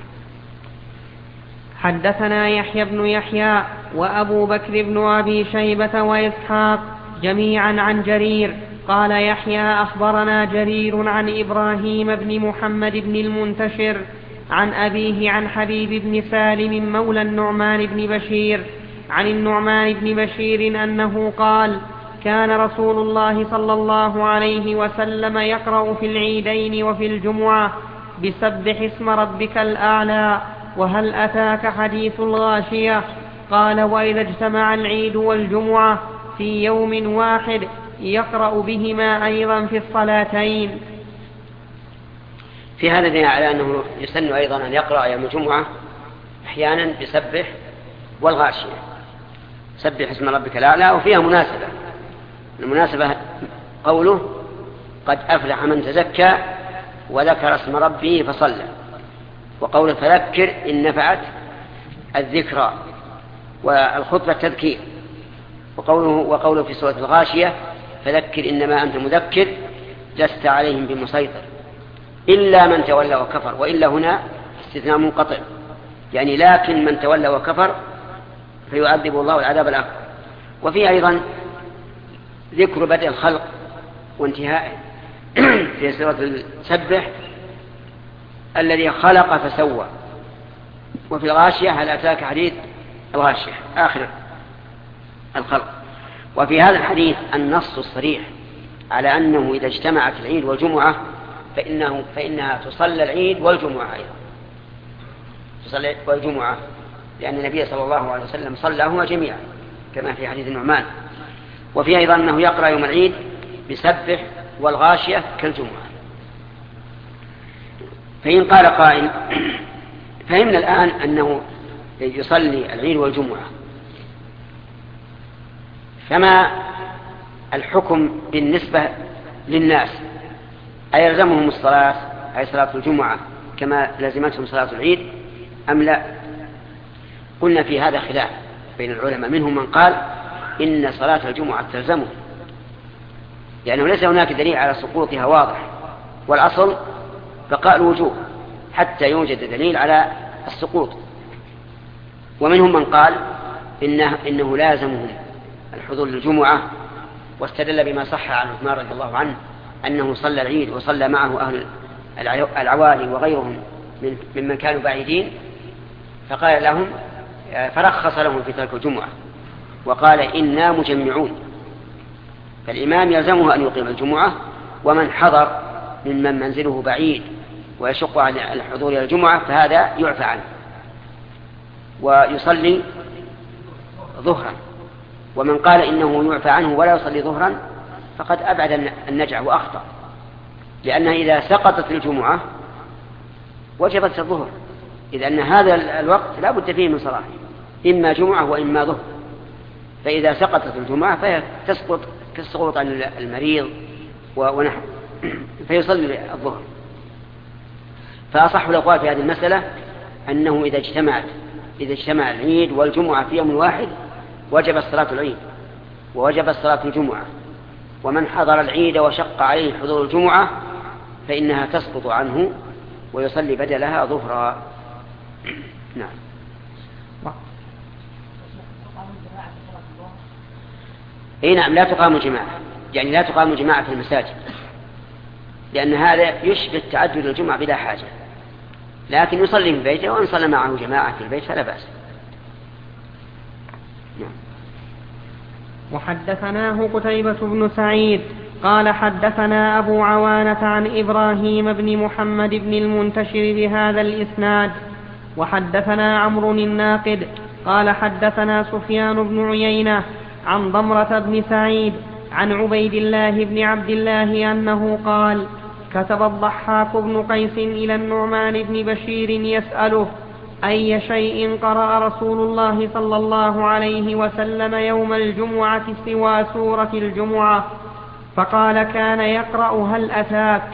حدثنا يحيى بن يحيى وأبو بكر بن أبي شيبة وإسحاق جميعا عن جرير قال يحيى أخبرنا جرير عن إبراهيم بن محمد بن المنتشر عن أبيه عن حبيب بن سالم مولى النعمان بن بشير عن النعمان بن بشير أنه قال كان رسول الله صلى الله عليه وسلم يقرأ في العيدين وفي الجمعة بسبح اسم ربك الأعلى وهل أتاك حديث الغاشية قال وإذا اجتمع العيد والجمعة في يوم واحد يقرأ بهما أيضا في الصلاتين. في هذا دليل على أنه يسن أيضا أن يقرأ يوم الجمعة أحيانا بسبح والغاشية، سبح اسم ربك الأعلى، وفيها مناسبة. المناسبة قوله قد أفلح من تزكى وذكر اسم ربه فصلى، وقوله فذكر إن نفعت الذكرى والخطبة التذكير، وقوله في سورة الغاشية فذكر إنما أنت مذكر لست عليهم بمسيطر إلا من تولى وكفر، وإلا هنا استثناء منقطع، يعني لكن من تولى وكفر فيعذب الله العذاب الأكبر. وفي أيضا ذكر بدء الخلق وانتهائه في سورة السبح الذي خلق فسوى، وفي الغاشية هل أتاك حديث الغاشية آخر الخلق. وفي هذا الحديث النص الصريح على أنه إذا اجتمعت العيد والجمعة فإنها تصلى العيد والجمعة أيضا، تصلى والجمعة، لأن النبي صلى الله عليه وسلم صلاهما جميعا كما في حديث النعمان. وفي أيضا أنه يقرأ يوم العيد بسبح والغاشية كالجمعة. فإن قال قائل فهمنا الآن أنه يصلي العيد والجمعة، فما الحكم بالنسبة للناس؟ أيلزمهم الصلاة أي صلاة الجمعة كما لزمتهم صلاة العيد أم لا؟ قلنا في هذا خلاف بين العلماء، منهم من قال إن صلاة الجمعة تلزمه لأنه ليس هناك دليل على سقوطها واضح، والأصل بقاء الوجوب حتى يوجد دليل على السقوط. ومنهم من قال إنه لازمهم الحضور للجمعة، واستدل بما صح عن عثمان رضي الله عنه أنه صلى العيد وصلى معه أهل العوالي وغيرهم ممن كانوا بعيدين، فقال لهم فرخص لهم في ترك الجمعة وقال إنا مجمعون، فالإمام يلزمه أن يقيم الجمعة، ومن حضر ممن منزله بعيد ويشق على الحضور إلى الجمعة فهذا يعفى عنه ويصلي ظهرا. ومن قال إنه يعفى عنه ولا يصلي ظهرا فقد أبعد النجع وأخطأ، لأنها إذا سقطت الجمعة وجبت الظهر، إذ أن هذا الوقت لا بد فيه من صلاة، إما جمعة وإما ظهر، فإذا سقطت الجمعة فهي تسقط كالسقوط عن المريض ونحو فيصلي الظهر. فأصح الأقوال في هذه المسألة أنه إذا اجتمع العيد والجمعة في يوم واحد وجب صلاة العيد ووجب صلاة الجمعة، ومن حضر العيد وشق عليه حضور الجمعة فإنها تسقط عنه ويصلي بدلها ظهرا. نعم. اي نعم، لا تقام جماعة، يعني لا تقام جماعة في المساجد، لأن هذا يشبه تعدد الجمعة بلا حاجة، لكن يصلي في بيته، وإن صلى معه جماعة في البيت فلا بأس. نعم. وحدثناه قتيبة بن سعيد قال حدثنا أبو عوانة عن إبراهيم بن محمد بن المنتشر بهذا الإسناد. وحدثنا عمرو الناقد قال حدثنا سفيان بن عيينة عن ضمرة بن سعيد عن عبيد الله بن عبد الله أنه قال كتب الضحاك بن قيس إلى النعمان بن بشير يسأله أي شيء قرأ رسول الله صلى الله عليه وسلم يوم الجمعة سوى سورة الجمعة، فقال كان يقرأ هل أتاك.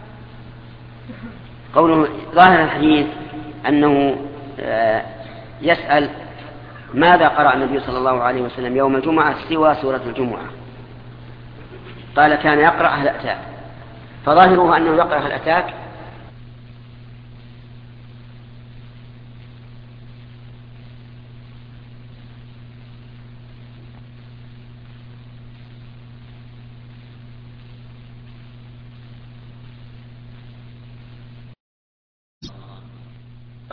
قوله ظاهر الحديث أنه يسأل ماذا قرأ النبي صلى الله عليه وسلم يوم الجمعة سوى سورة الجمعة، قال كان يقرأ هل أتاك، فظاهره أنه يقرأ هل أتاك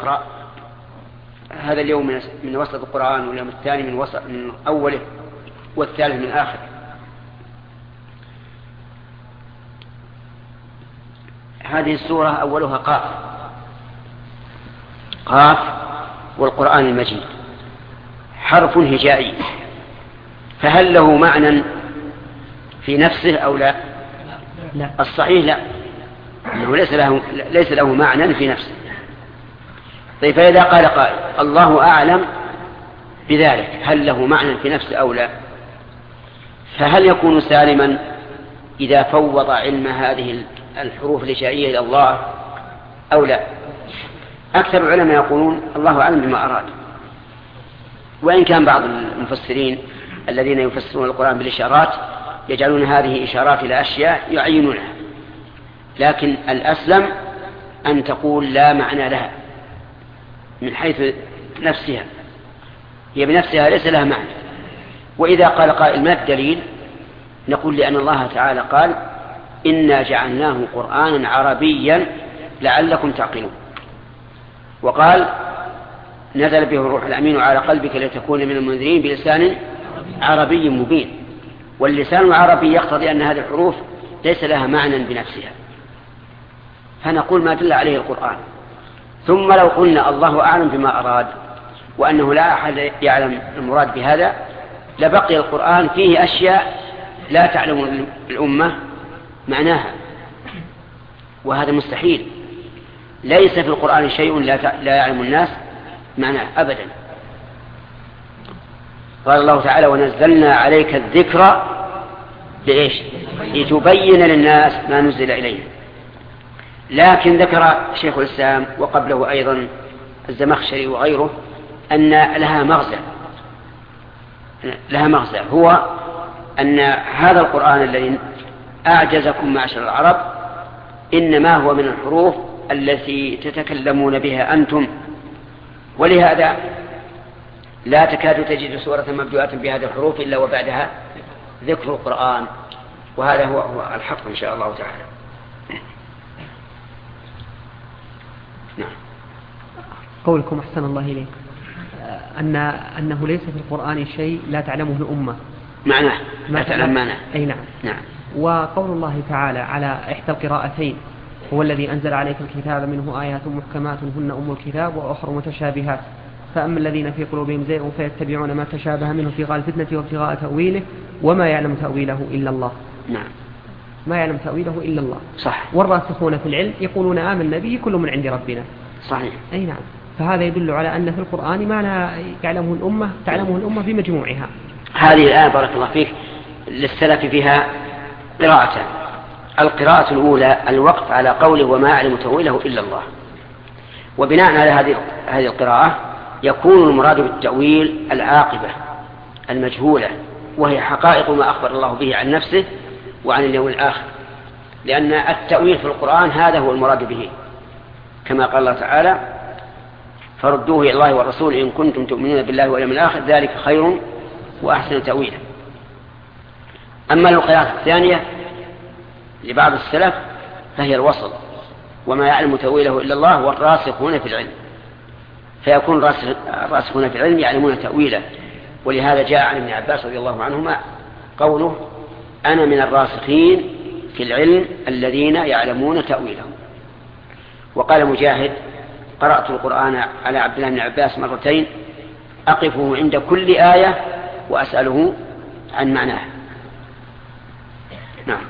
اقرأ هذا اليوم من وسط القرآن، واليوم الثاني من أوله، والثالث من آخره. هذه السورة أولها قاف والقرآن المجيد، حرف هجائي، فهل له معنى في نفسه أو لا؟ الصحيح لا، أنه ليس له معنى في نفسه. طيب فإذا قال قائل الله أعلم بذلك، هل له معنى في نفسه أو لا؟ فهل يكون سالما إذا فوض علم هذه الحروف الهجائية إلى الله أو لا؟ أكثر العلماء يقولون الله أعلم بما أراد، وإن كان بعض المفسرين الذين يفسرون القرآن بالإشارات يجعلون هذه إشارات إلى أشياء يعينونها، لكن الأسلم أن تقول لا معنى لها من حيث نفسها، هي بنفسها ليس لها معنى. وإذا قال قائل ما الدليل؟ نقول لأن الله تعالى قال إنا جعلناه قرآنا عربيا لعلكم تعقلون، وقال نزل به الروح الأمين على قلبك لتكون من المنذرين بلسان عربي مبين. واللسان العربي يقتضي أن هذه الحروف ليس لها معنى بنفسها، فنقول ما دل عليه القرآن. ثم لو قلنا الله أعلم بما أراد وأنه لا أحد يعلم المراد بهذا، لبقي القرآن فيه أشياء لا تعلم الأمة معناها، وهذا مستحيل. ليس في القرآن شيء لا يعلم الناس معناه أبدا. قال الله تعالى ونزلنا عليك الذكر لإيش؟ لتبين للناس ما نزل إليهم. لكن ذكر شيخ الإسلام وقبله أيضا الزمخشري وغيره أن لها مغزى، هو أن هذا القرآن الذي أعجزكم معشر العرب إنما هو من الحروف التي تتكلمون بها أنتم، ولهذا لا تكاد تجد سورة مبدوءة بهذه الحروف إلا وبعدها ذكر القرآن، وهذا هو الحق إن شاء الله تعالى. نعم. قولكم أحسن الله إليك أنه ليس في القرآن شيء لا تعلمه الأمة معناه، لا تعلم معناه. أي نعم. وقول الله تعالى على إحدى القراءتين هو الذي أنزل عليك الكتاب منه آيات محكمات هن أم الكتاب وأخر متشابهات فأما الذين في قلوبهم زيغ فيتبعون ما تشابه منه ابتغاء الفتنة وابتغاء تأويله وما يعلم تأويله إلا الله. نعم. ما يعلم تأويله إلا الله. صح. والراسخون في العلم يقولون آمنا به كل من عند ربنا. صحيح. أي نعم. فهذا يدل على أن في القرآن ما لا تعلمه الأمة في مجموعها. هذه الآية بارك الله فيك للسلف فيها قراءتان. القراءة الأولى الوقف على قوله وما يعلم تأويله إلا الله، وبناء على هذه القراءة يكون المراد بالتأويل العاقبة المجهولة، وهي حقائق ما أخبر الله به عن نفسه وعن اليوم الآخر، لأن التأويل في القرآن هذا هو المراد به، كما قال الله تعالى فردوه إلى الله والرسول إن كنتم تؤمنون بالله واليوم الآخر ذلك خير وأحسن تأويلا. أما القراءة الثانية لبعض السلف فهي الوصل وما يعلم تأويله إلا الله والراسخون في العلم، فيكون الراسخون في العلم يعلمون تأويله. ولهذا جاء عن ابن عباس رضي الله عنهما قوله أنا من الراسخين في العلم الذين يعلمون تأويله. وقال مجاهد قرأت القرآن على عبد الله بن عباس مرتين أقفه عند كل آية وأسأله عن معناها. نعم.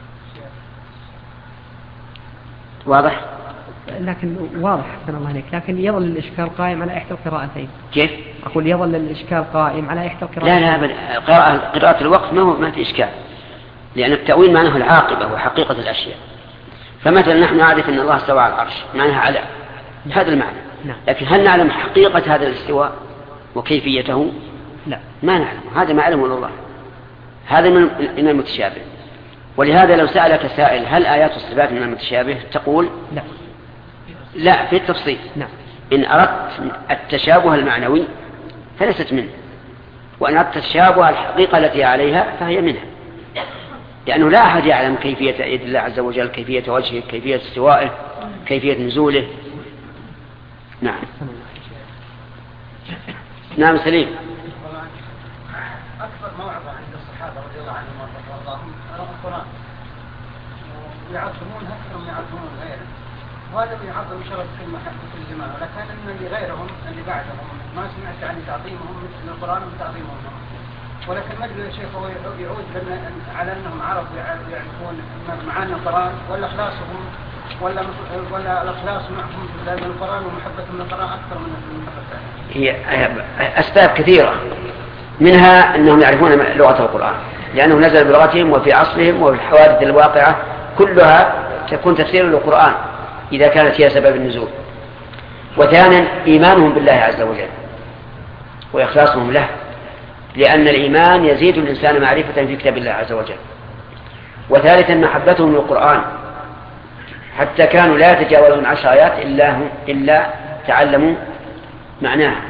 واضح؟ لكن واضح أحسن الله عليك، لكن يظل الإشكال قائم على إحدى القراءتين. كيف؟ أقول يظل الإشكال قائم على إحدى القراءتين. لا قراءة الوقت ما في إشكال، لأن التأويل معناه العاقبة وحقيقة الأشياء. فمثلا نحن نعرف أن الله استوى على العرش معناها على هذا المعنى، لكن هل نعلم حقيقة هذا الاستواء وكيفيته؟ لا، ما نعلم. هذا ما علمه الله، هذا من المتشابه. ولهذا لو سألك سائل هل آيات الصفات من المتشابه تقول لا في التفصيل. نعم. إن أردت التشابه المعنوي فليست منه، وإن أردت التشابه الحقيقة التي عليها فهي منها، لأنه لا أحد يعلم كيفية يد الله عز وجل، كيفية وجهه، كيفية استوائه، كيفية نزوله. نعم. نعم سليم. أكبر موعظة عند الصحابة رضي الله عنهم وارضاهم القرآن، يعظمونها أكثر من يعظمون غيره، وهذا يعظم شرف كل زمان، ولكن اللي غيرهم اللي بعدهم ما سمعت عن تعظيمهم مثل القرآن وتعظيمهم. ولكن ما ادري يا شيخ هو يعود على أنهم عرفوا يعرفون معاني القرآن، ولا إخلاصهم ولا الإخلاص معهم في القرآن ومحبتهم للقرآن أكثر من المحبة الثانية. هي أسباب كثيرة، منها أنهم يعرفون لغة القرآن لأنه نزل بلغتهم وفي عصرهم وفي الحوادث الواقعة كلها تكون تفسير للقرآن إذا كانت هي سبب النزول. وثانيا إيمانهم بالله عز وجل وإخلاصهم له، لأن الإيمان يزيد الإنسان معرفة في كتاب الله عز وجل. وثالثا محبتهم للقرآن، حتى كانوا لا يتجاوزون 10 آيات إلا تعلموا معناها.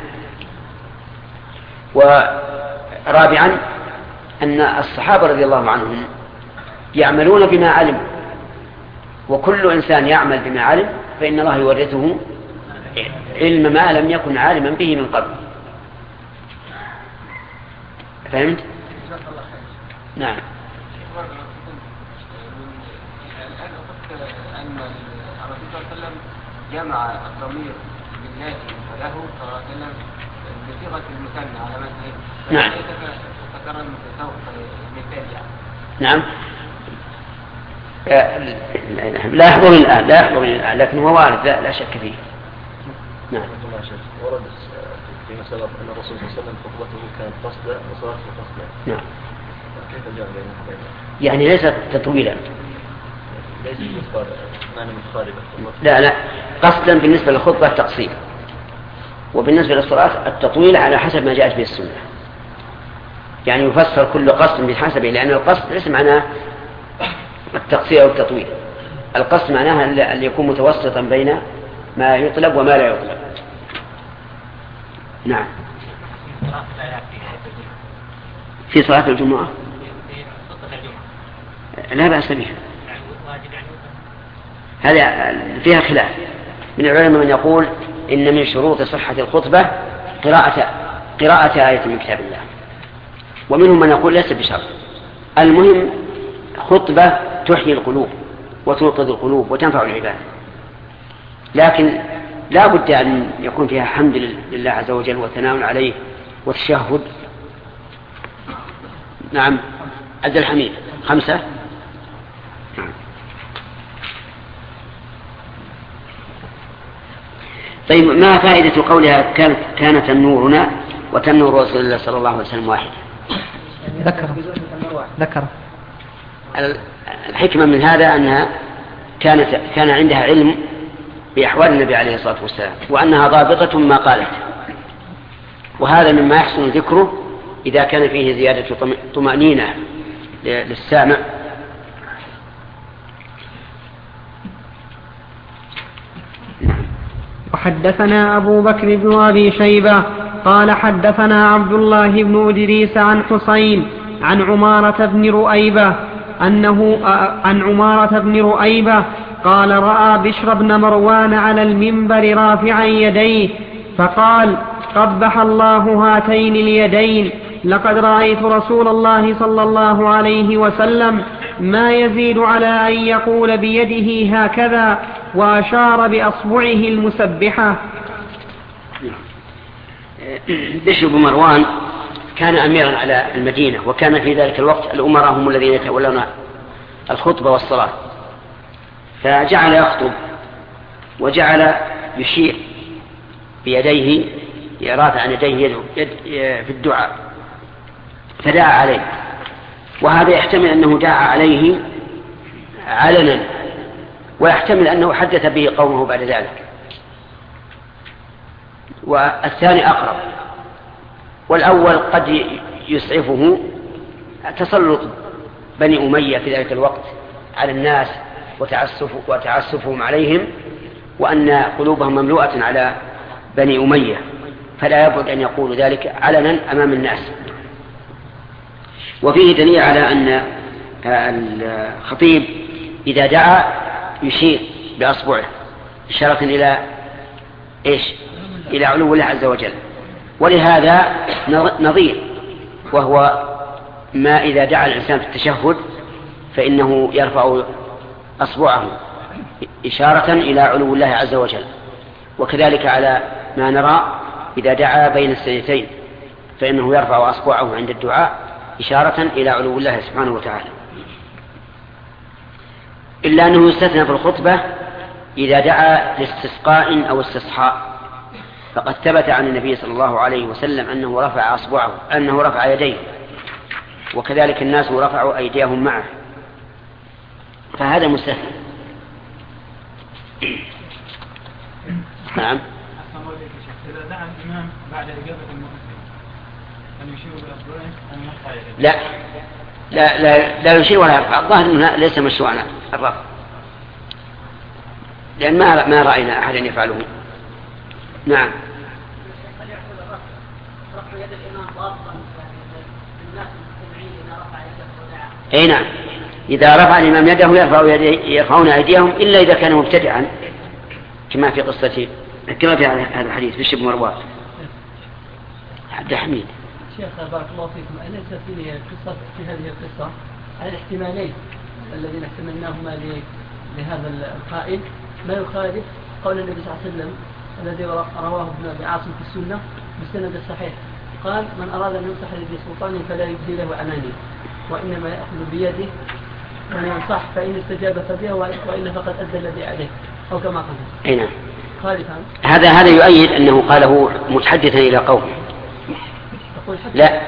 ورابعا أن الصحابة رضي الله عنهم يعملون بما علم، وكل إنسان يعمل بما علم فإن الله يورثه علم ما لم يكن عالما به من قبل. فهمت؟ نعم. الآن أخذت أن الرسول صلى الله عليه وسلم جمع الضمير بالله وله صلى الله عليه وسلم بصيغة المثنى على مثله. نعم. تكرر بسوق مثال يعني. نعم. لا يحضرني الآن لكن هو وارد لا شك فيه. نعم. ورد فيما سبق أن الرسول صلى الله عليه وسلم خطبته كانت قصدا وصلاته قصدا. نعم. كيف جاء بين يعني ليست تطويلا. ليست معنى متقاربة. لا قصدا بالنسبة للخطبة التقصير، وبالنسبة للصلاة التطويل على حسب ما جاءت به السنة. يعني يفسر كل قصد بحسبه، لأن القصد ليس معناه التقصير أو التطويل. القصد معناها أن يكون متوسطا بين ما يطلب وما لا يطلب. نعم. في صلاة الجمعة لا بأس بها، هذا فيها خلاف من العلماء، من يقول إن من شروط صحة الخطبة قراءة آية من كتاب الله، ومنهم من يقول ليس بشرط. المهم خطبة تحيي القلوب وتوقظ القلوب وتنفع العباد، لكن لا بد أن يكون فيها حمد لله عز وجل وثناء عليه والتشهد. نعم. عبد الحميد 5. طيب ما فائدة قولها كانت تنورنا وتنور رسول الله صلى الله عليه وسلم واحد؟ ذكر الحكمة من هذا أنها كان عندها علم بأحوال النبي عليه الصلاة والسلام، وأنها ضابطة ما قالت، وهذا مما يحسن ذكره إذا كان فيه زيادة طمأنينة للسامع. وحدثنا أبو بكر بن أبي شيبة قال حدثنا عبد الله بن إدريس عن حسين عن عمارة بن رؤيبة قال رأى بشر بن مروان على المنبر رافعا يديه فقال قبح الله هاتين اليدين، لقد رأيت رسول الله صلى الله عليه وسلم ما يزيد على أن يقول بيده هكذا، وأشار بأصبعه المسبحة. بشر بن مروان كان أميرا على المدينة، وكان في ذلك الوقت الأمراء هم الذين يتولون الخطبة والصلاة، فجعل يخطب وجعل يشير بيديه رافعا يديه في الدعاء، فدعا عليه، وهذا يحتمل أنه دعا عليه علنا، ويحتمل أنه حدث به قومه بعد ذلك، والثاني أقرب. والأول قد يسعفه تسلط بني أمية في ذلك الوقت على الناس وتعسفهم عليهم، وأن قلوبهم مملوءة على بني أمية، فلا يبعد أن يقول ذلك علنا أمام الناس. وفيه دليل على أن الخطيب إذا دعا يشير بأصبعه إشارة إلى إيش؟ إلى علو الله عز وجل. ولهذا نظير، وهو ما إذا دعا الإنسان في التشهد فإنه يرفع أصبعه إشارة إلى علو الله عز وجل، وكذلك على ما نرى إذا دعا بين السجدتين فإنه يرفع أصبعه عند الدعاء إشارة إلى علو الله سبحانه وتعالى، إلا أنه يستثنى في الخطبة إذا دعا لاستسقاء أو استصحاء، فقد ثبت عن النبي صلى الله عليه وسلم أنه رفع أصبعه، أنه رفع يديه، وكذلك الناس رفعوا أيديهم معه، فهذا مستثنى. نعم. إذا دعا الإمام بعد إجابة المؤذن أن يشير بالأصبعين أن يرفع يديه؟ لا لا لا, لا يشير ولا يرفع. الظاهر أنه ليس مشروعا الرفع، لأن ما رأينا أحدا يفعله. نعم. رفع يد الإمام ضابطا الناس المستمعين إذا رفع يده ودعا. أي نعم، إذا رفع الإمام يده يرفعون أيديهم إلا إذا كان مبتدعا، كما في قصة كما في هذا الحديث في بن مروان. عبد الحميد. شيخ بارك الله فيكم، أليس في هذه القصة على الاحتمالين الذين احتملناهما لهذا القائل ما يخالف قول النبي صلى الله عليه وسلم الذي رواه ابن أبي عاصم في السنة بالسند الصحيح، قال: من أراد أن ينصح لذي سلطان فلا يبدي له أماني، وإنما يأخذ بيده ومن ينصح فإن استجاب فبه وإلا فقد أدى الذي عليه، أو كما قال. أي نعم. هذا يؤيد أنه قاله متحدثا إلى قوم. لا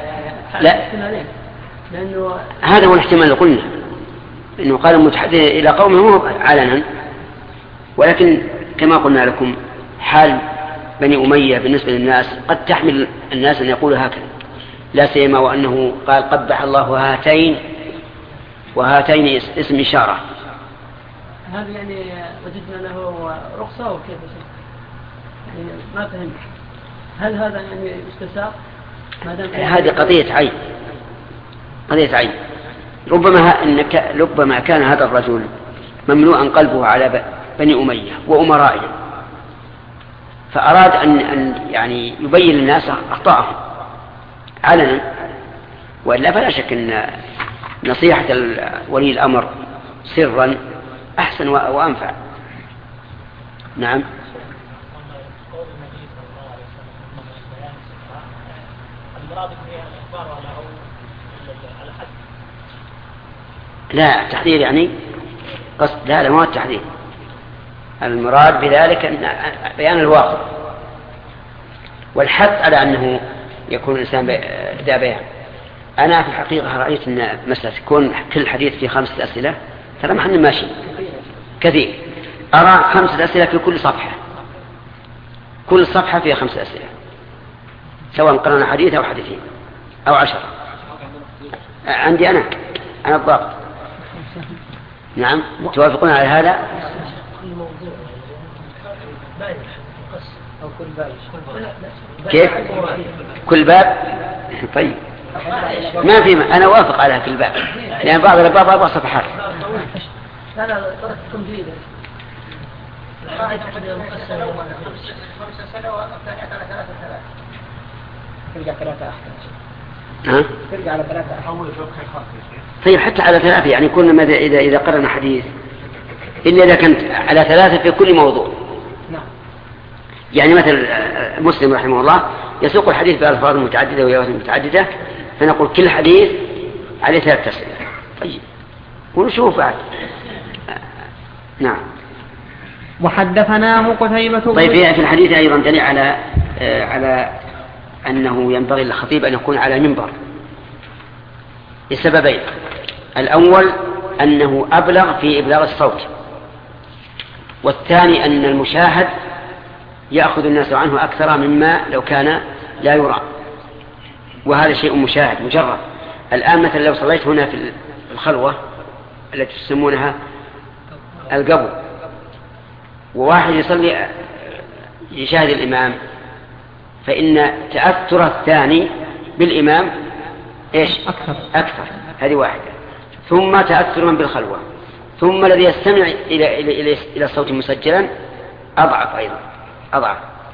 لأنه هذا هو الاحتمال اللي قلنا، أنه قال متحدثا إلى قومه علنا، ولكن كما قلنا لكم حال بني أمية بالنسبة للناس قد تحمل الناس أن يقولوا هكذا، لا سيما وأنه قال قبح الله هاتين، وهاتين اسم إشارة. هذا يعني وجدنا له رخصة وكيف يعني ما فهمت، هل هذا يعني استساق؟ هذه قضية عين. ربما كان هذا الرجل مملوءا قلبه على بني أمية وأمرائهم، فأراد أن يعني يبين للناس أخطاءهم علنا، وإلا فلا شك أن نصيحة ولي الأمر سرا أحسن وأنفع. نعم. لا التحذير يعني قصد، لا ما هو التحذير، المراد بذلك بيان الواقع والحث على أنه يكون الإنسان ذا بيان. أنا في الحقيقة رأيت أن مسألة تكون كل حديث في 5 أسئلة ترى محن ماشي كثير، أرى 5 أسئلة في كل صفحة، كل صفحة فيها 5 أسئلة، سواء قرأنا حديث أو حديثين أو 10. عندي أنا الضابط. نعم. توافقون على هذا؟ كيف؟ كل باب؟ طيب ما في أنا وافق على كل باب، لأن بعض الأبواب 4 صفحات. لا طرقكم جيدة. ترجع 3 أحسن. ترجع على 3 أحسن. طيب حتى على 3 يعني كل إذا قرأنا حديث إلا إذا كانت على 3 في كل موضوع. نعم. يعني مثل مسلم رحمه الله يسوق الحديث بألفاظ متعددة وروايات متعددة، فنقول كل حديث عليه 3 أسئلة. طيب ونشوف بعد. نعم. وحدثناه قتيبة. طيب في الحديث أيضا دليل على أنه ينبغي للخطيب أن يكون على منبر لسببين: الأول أنه أبلغ في إبلاغ الصوت، والثاني أن المشاهد يأخذ الناس عنه أكثر مما لو كان لا يرى، وهذا شيء مشاهد مجرد. الآن مثلا لو صليت هنا في الخلوة التي تسمونها القبو، وواحد يصلي يشاهد الإمام، فإن تأثر الثاني بالإمام إيش؟ أكثر. هذه واحدة. ثم تأثر من بالخلوة، ثم الذي يستمع إلى الصوت مسجلا أضعف أيضا، أضعف.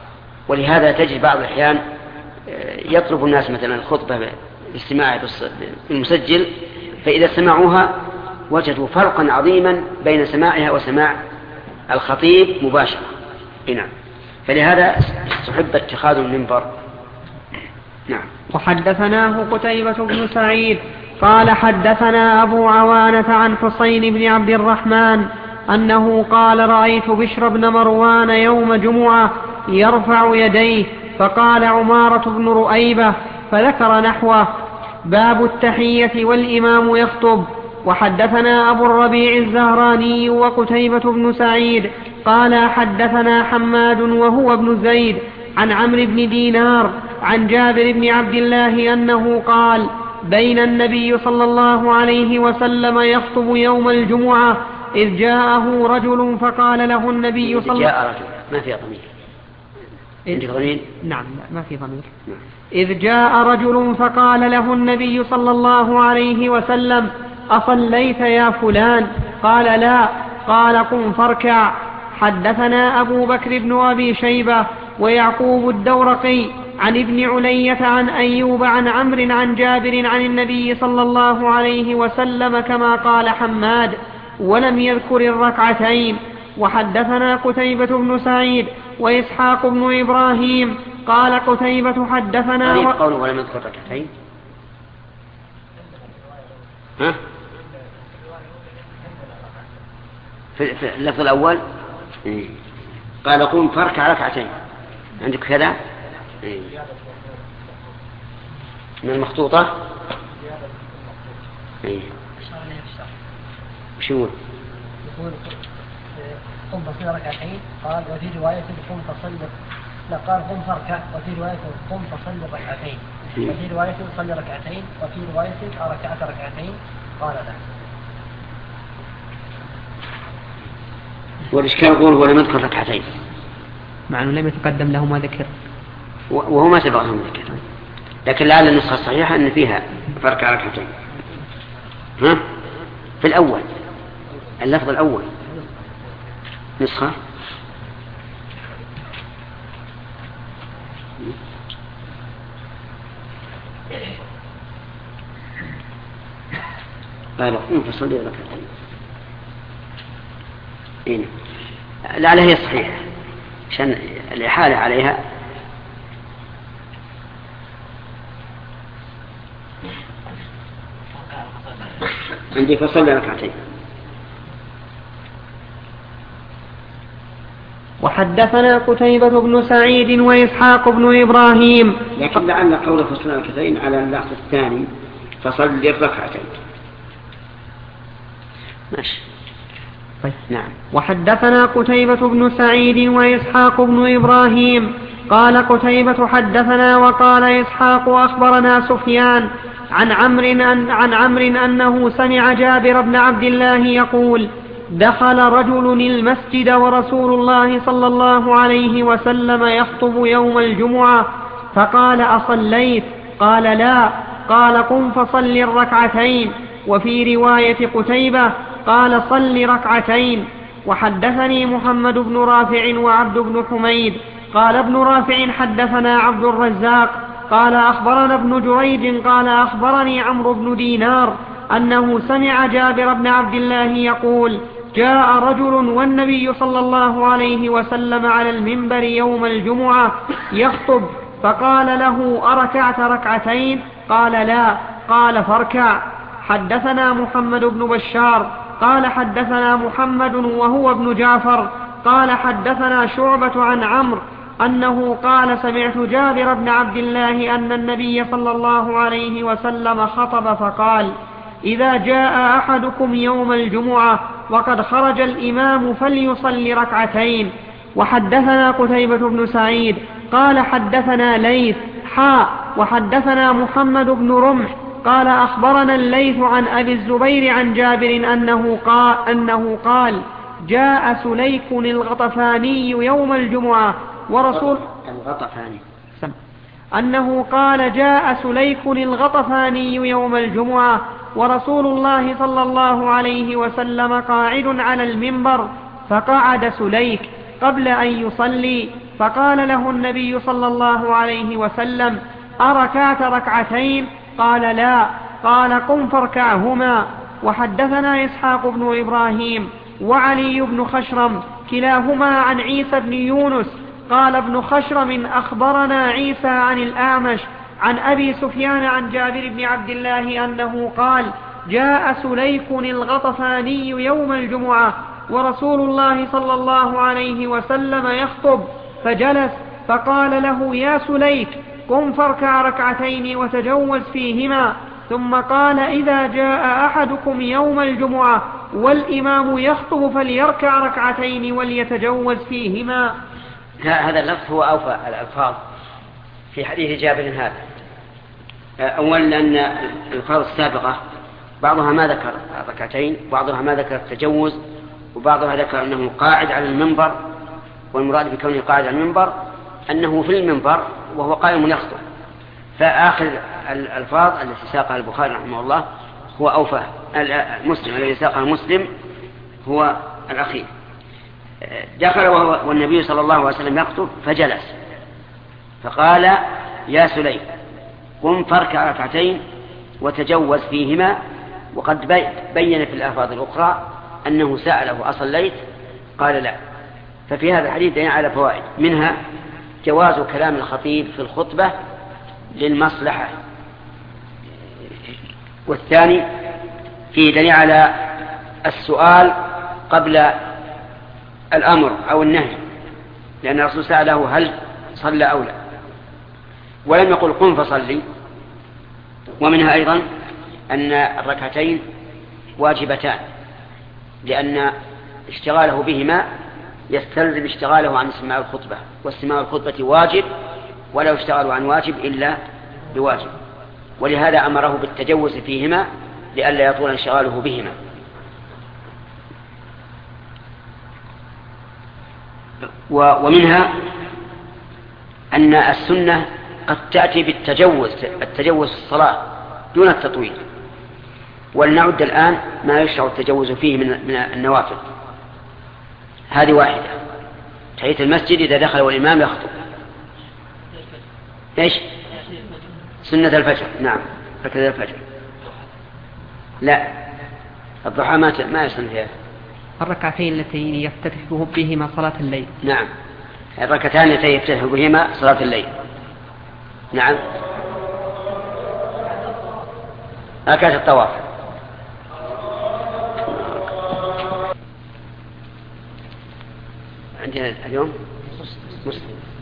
ولهذا تجد بعض الأحيان يطلب الناس مثلا الخطبة باستماع بالمسجل، فإذا سمعوها وجدوا فرقا عظيما بين سماعها وسماع الخطيب مباشرة. نعم، فلهذا تحب اتخاذ المنبر. نعم. وحدثناه قتيبة بن سعيد قال حدثنا أبو عوانة عن حسين بن عبد الرحمن أنه قال رأيت بشر بن مروان يوم جمعة يرفع يديه، فقال عمارة بن رؤيبة فذكر نحوه. باب التحية والإمام يخطب. وحدثنا أبو الربيع الزهراني وقتيبة بن سعيد قال حدثنا حماد وهو ابن زيد عن عمرو بن دينار عن جابر بن عبد الله أنه قال بين النبي صلى الله عليه وسلم يخطب يوم الجمعة إذ جاءه رجل فقال له النبي صلى الله عليه وسلم ما في ضمير. نعم ما في ضمير. إذ جاء رجل فقال له النبي صلى الله عليه وسلم أصليت يا فلان؟ قال لا. قال قم فاركع. حدثنا أبو بكر بن أبي شيبة ويعقوب الدورقي عن ابن علية عن أيوب عن عمرو عن جابر عن النبي صلى الله عليه وسلم كما قال حماد ولم يذكر الركعتين. وحدثنا قتيبة بن سعيد وإسحاق بن إبراهيم قال قتيبة حدثنا قوله ولم يذكر الركعتين. في اللفظ الأول قال قم فاركع ركعتين، عندك كذا من المخطوطة. شو يقول قم فصل ركعتين، قال وفي رواية قم فصل، لا قال قم فاركع، وفي رواية قم فصل ركعتين، وفي رواية صل ركعتين، وفي رواية ركعت ركعتين، قال لا. والإشكال يقول ولم يذكر ركعتين، مع أنه لم يتقدم له ما ذكر وهو ما سبق لهم ذكر، لكن لعل النسخة الصحيحة أن فيها فرق ركعتين. في الأول اللفظ الأول نسخة قال قم فصلي ركعتين. لعلها هي الصحيحة عشان الإحالة عليها. عندي فصلي ركعتين. وحدثنا قتيبة بن سعيد وإسحاق بن إبراهيم، لكن لعل قول فصلي ركعتين على اللحظة الثاني فصلي الركعتين. ماشي. طيب. نعم. وحدثنا قتيبة بن سعيد وإسحاق بن إبراهيم قال قتيبة حدثنا وقال إسحاق أخبرنا سفيان عن عمرو أنه سمع جابر بن عبد الله يقول دخل رجل المسجد ورسول الله صلى الله عليه وسلم يخطب يوم الجمعة فقال أصليت؟ قال لا. قال قم فصل الركعتين. وفي رواية قتيبة قال صل ركعتين. وحدثني محمد بن رافع وعبد بن حميد قال ابن رافع حدثنا عبد الرزاق قال أخبرنا ابن جريج قال أخبرني عمرو بن دينار أنه سمع جابر بن عبد الله يقول جاء رجل والنبي صلى الله عليه وسلم على المنبر يوم الجمعة يخطب فقال له أركعت ركعتين؟ قال لا. قال فاركع. حدثنا محمد بن بشار قال حدثنا محمد وهو ابن جعفر قال حدثنا شعبة عن عمرو أنه قال سمعت جابر بن عبد الله أن النبي صلى الله عليه وسلم خطب فقال إذا جاء أحدكم يوم الجمعة وقد خرج الإمام فليصلي ركعتين. وحدثنا قتيبة بن سعيد قال حدثنا ليث وحدثنا محمد بن رمح قال أخبرنا الليث عن أبي الزبير عن جابر أنه قال جاء سليك الغطفاني يوم الجمعة ورسول أنه قال جاء سليك الغطفاني يوم الجمعة ورسول الله صلى الله عليه وسلم قاعد على المنبر فقعد سليك قبل أن يصلي فقال له النبي صلى الله عليه وسلم: أركعت ركعتين؟ قال: لا. قال: قم فاركعهما. وحدثنا إسحاق بن إبراهيم وعلي بن خشرم كلاهما عن عيسى بن يونس قال ابن خشرم: أخبرنا عيسى عن الأعمش عن أبي سفيان عن جابر بن عبد الله أنه قال: جاء سليك الغطفاني يوم الجمعة ورسول الله صلى الله عليه وسلم يخطب، فجلس فقال له: يا سليك، قم فاركع ركعتين وتجوز فيهما. ثم قال: إذا جاء أحدكم يوم الجمعة والإمام يخطب فليركع ركعتين وليتجوز فيهما. هذا اللفظ هو أوفى الألفاظ في حديث جابر هذا. أولا لأن الألفاظ السابقة بعضها ما ذكر ركعتين، بعضها ما ذكر التجوز، وبعضها ذكر أنه قاعد على المنبر، والمراد بكونه قاعد على المنبر أنه في المنبر وهو قائم يخطب. فآخر الألفاظ التي ساقها البخاري رحمه الله هو أوفى. المسلم الذي ساقها مسلم هو الأخير. دخل والنبي صلى الله عليه وسلم يخطب فجلس فقال: يا سليم، قم فاركع ركعتين وتجوز فيهما. وقد بين في الألفاظ الأخرى أنه سأله: أصليت؟ قال: لا. ففي هذا الحديث دليل على فوائد، منها جواز كلام الخطيب في الخطبة للمصلحة، والثاني فيه دليل على السؤال قبل الأمر أو النهي، لأن الرسول سأله: هل صلى أو لا؟ ولم يقل: قم فصلي. ومنها أيضا أن الركعتين واجبتان، لأن اشتغاله بهما يستلزم اشتغاله عن استماع الخطبة، واستماع الخطبة واجب، ولا يشتغل عن واجب إلا بواجب، ولهذا أمره بالتجوز فيهما لئلا يطول انشغاله بهما. ومنها أن السنة قد تأتي بالتجوز، التجوز في الصلاة دون التطويل. ولنعد الآن ما يشرع التجوز فيه من النوافل. هذه واحدة: تحية المسجد إذا دخل والإمام يخطب. إيش؟ سنة الفجر. نعم، هكذا الفجر. لا، الضحى ما يسن فيها. الركعتين التي يفتتح بهما صلاة الليل. نعم، الركعتان التي يفتتح بهما صلاة الليل. نعم، ركعة الطواف. عندنا اليوم مسلم.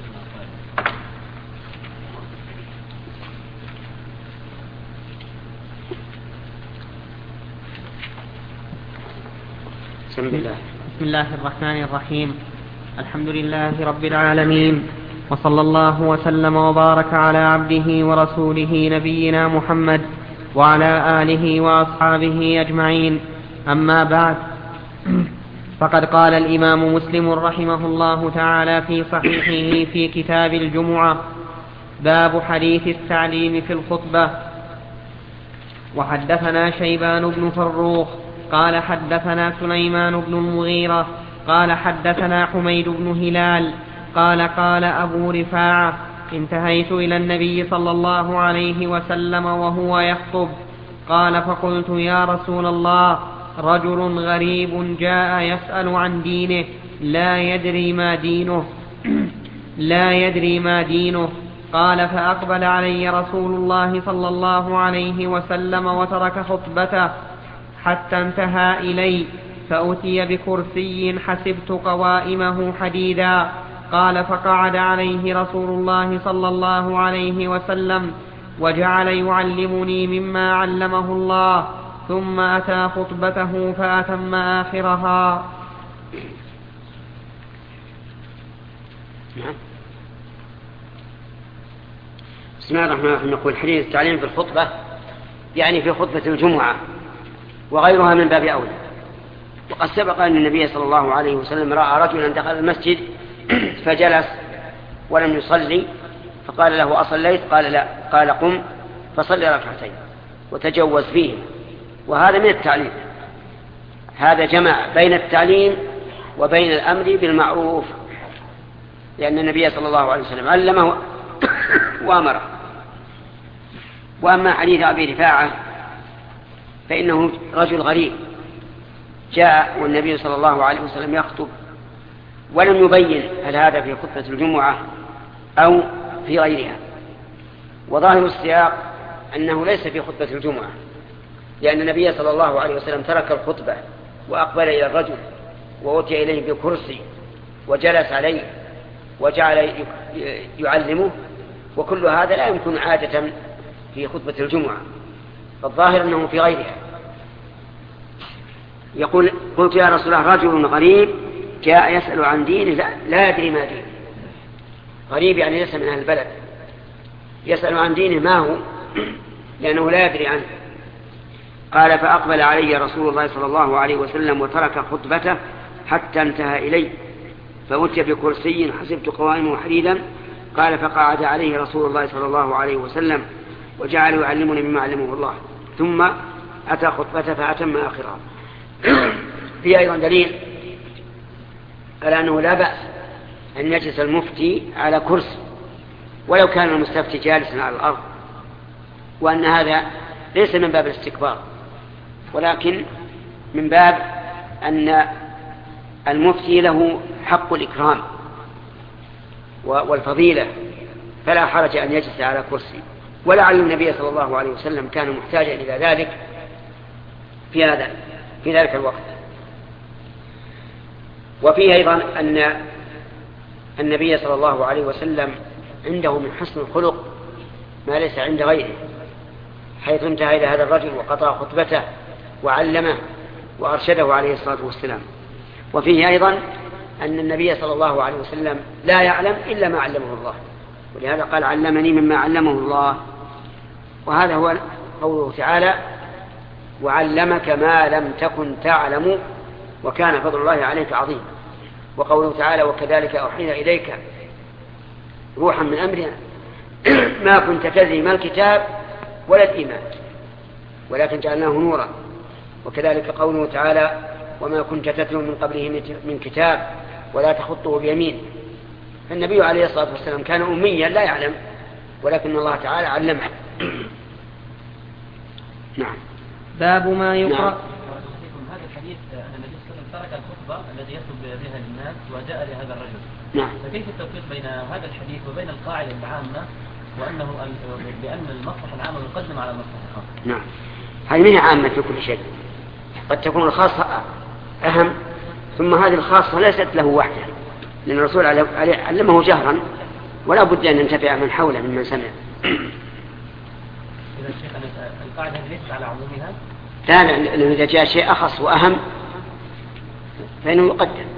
بسم الله الرحمن الرحيم. الحمد لله رب العالمين، وصلى الله وسلم وبارك على عبده ورسوله نبينا محمد وعلى آله وأصحابه أجمعين. أما بعد، فقد قال الإمام مسلم رحمه الله تعالى في صحيحه في كتاب الجمعة: باب حديث التعليم في الخطبة. وحدثنا شيبان بن فروخ قال حدثنا سليمان بن المغيرة قال حدثنا حميد بن هلال قال قال أبو رفاعة: انتهيت إلى النبي صلى الله عليه وسلم وهو يخطب، قال: فقلت: يا رسول الله، رجل غريب جاء يسأل عن دينه لا يدري ما دينه. قال: فأقبل علي رسول الله صلى الله عليه وسلم وترك خطبته حتى انتهى إلي، فأتي بكرسي حسبت قوائمه حديدا. قال: فقعد عليه رسول الله صلى الله عليه وسلم وجعل يعلمني مما علمه الله، ثم أتى خطبته فأتم آخرها. بسم الله الرحمن الرحيم. نقول حديث التعليم في الخطبة يعني في خطبة الجمعة وغيرها من باب أولى. وقد سبق أن النبي صلى الله عليه وسلم رأى رجلا دخل المسجد فجلس ولم يصلي، فقال له: أصليت؟ قال: لا. قال: قم فصلي ركعتين وتجوز فيه. وهذا من التعليم، هذا جمع بين التعليم وبين الأمر بالمعروف. لأن النبي صلى الله عليه وسلم علمه وأمره. وأما حديث أبي رفاعة فإنه رجل غريب جاء والنبي صلى الله عليه وسلم يخطب ولم يبين هل هذا في خطبة الجمعة أو في غيرها، وظاهر السياق أنه ليس في خطبة الجمعة، لأن النبي صلى الله عليه وسلم ترك الخطبة وأقبل إلى الرجل وأتي إليه بكرسي وجلس عليه وجعل يعلمه، وكل هذا لا يمكن عادة في خطبة الجمعة، فالظاهر أنه في غيرها. يقول: قلت يا رسول الله رجل غريب جاء يسأل عن دين لا يدري ما دين. غريب يعني ليس من أهل البلد، يسأل عن دينه ما هو، لأنه لا يدري عنه. قال: فأقبل علي رسول الله صلى الله عليه وسلم وترك خطبته حتى انتهى إلي، فأتي بكرسي حسبت قوائمه حديدا. قال: فقعد عليه رسول الله صلى الله عليه وسلم وجعل يعلمني مما علمه الله، ثم أتى خطبته فأتم آخرها. في أيضا دليل على أنه لا بأس أن يجلس المفتي على كرسي ولو كان المستفتي جالسا على الأرض، وأن هذا ليس من باب الاستكبار، ولكن من باب أن المفتي له حق الإكرام والفضيلة، فلا حرج أن يجلس على كرسي. ولعل النبي صلى الله عليه وسلم كان محتاجا إلى ذلك في ذلك الوقت. وفيه أيضا أن النبي صلى الله عليه وسلم عنده من حسن الخلق ما ليس عند غيره، حيث انتهى إلى هذا الرجل وقطع خطبته وعلمه وأرشده عليه الصلاة والسلام. وفيه أيضا أن النبي صلى الله عليه وسلم لا يعلم إلا ما علمه الله، ولهذا قال: علمني مما علمه الله. وهذا هو قوله تعالى: وعلمك ما لم تكن تعلم وكان فضل الله عليك عظيم. وقوله تعالى: وكذلك أوحينا إليك روحا من أمرنا ما كنت تدري ما الكتاب ولا الإيمان ولكن جعلناه نورا. وكذلك قوله تعالى: وما كنت تتلو من قبله من كتاب ولا تخطه بيمين. فالنبي عليه الصلاة والسلام كان أميا لا يعلم، ولكن الله تعالى علمه. نعم. باب ما يقرأ. نعم. هذا الحديث أن النبي صلى الله عليه وسلم ترك الخطبة الذي يخطب بها للناس وجاء لهذا الرجل. نعم. فكيف التوفيق بين هذا الحديث وبين القاعدة العامة وأنه بأن المصلحة العامة يقدم على المصلحة الخاصة؟ نعم. هذه منها عامة في كل شيء، قد تكون الخاصة أهم، ثم هذه الخاصة ليست له وحده، لأن الرسول علمه جهرا ولا بد أن ينتفع من حوله ممن سمع. إذا الشيخ القاعدة ليست على عمومها؟ لا، لأنه إذا جاء شيء أخص وأهم فإنه يقدم.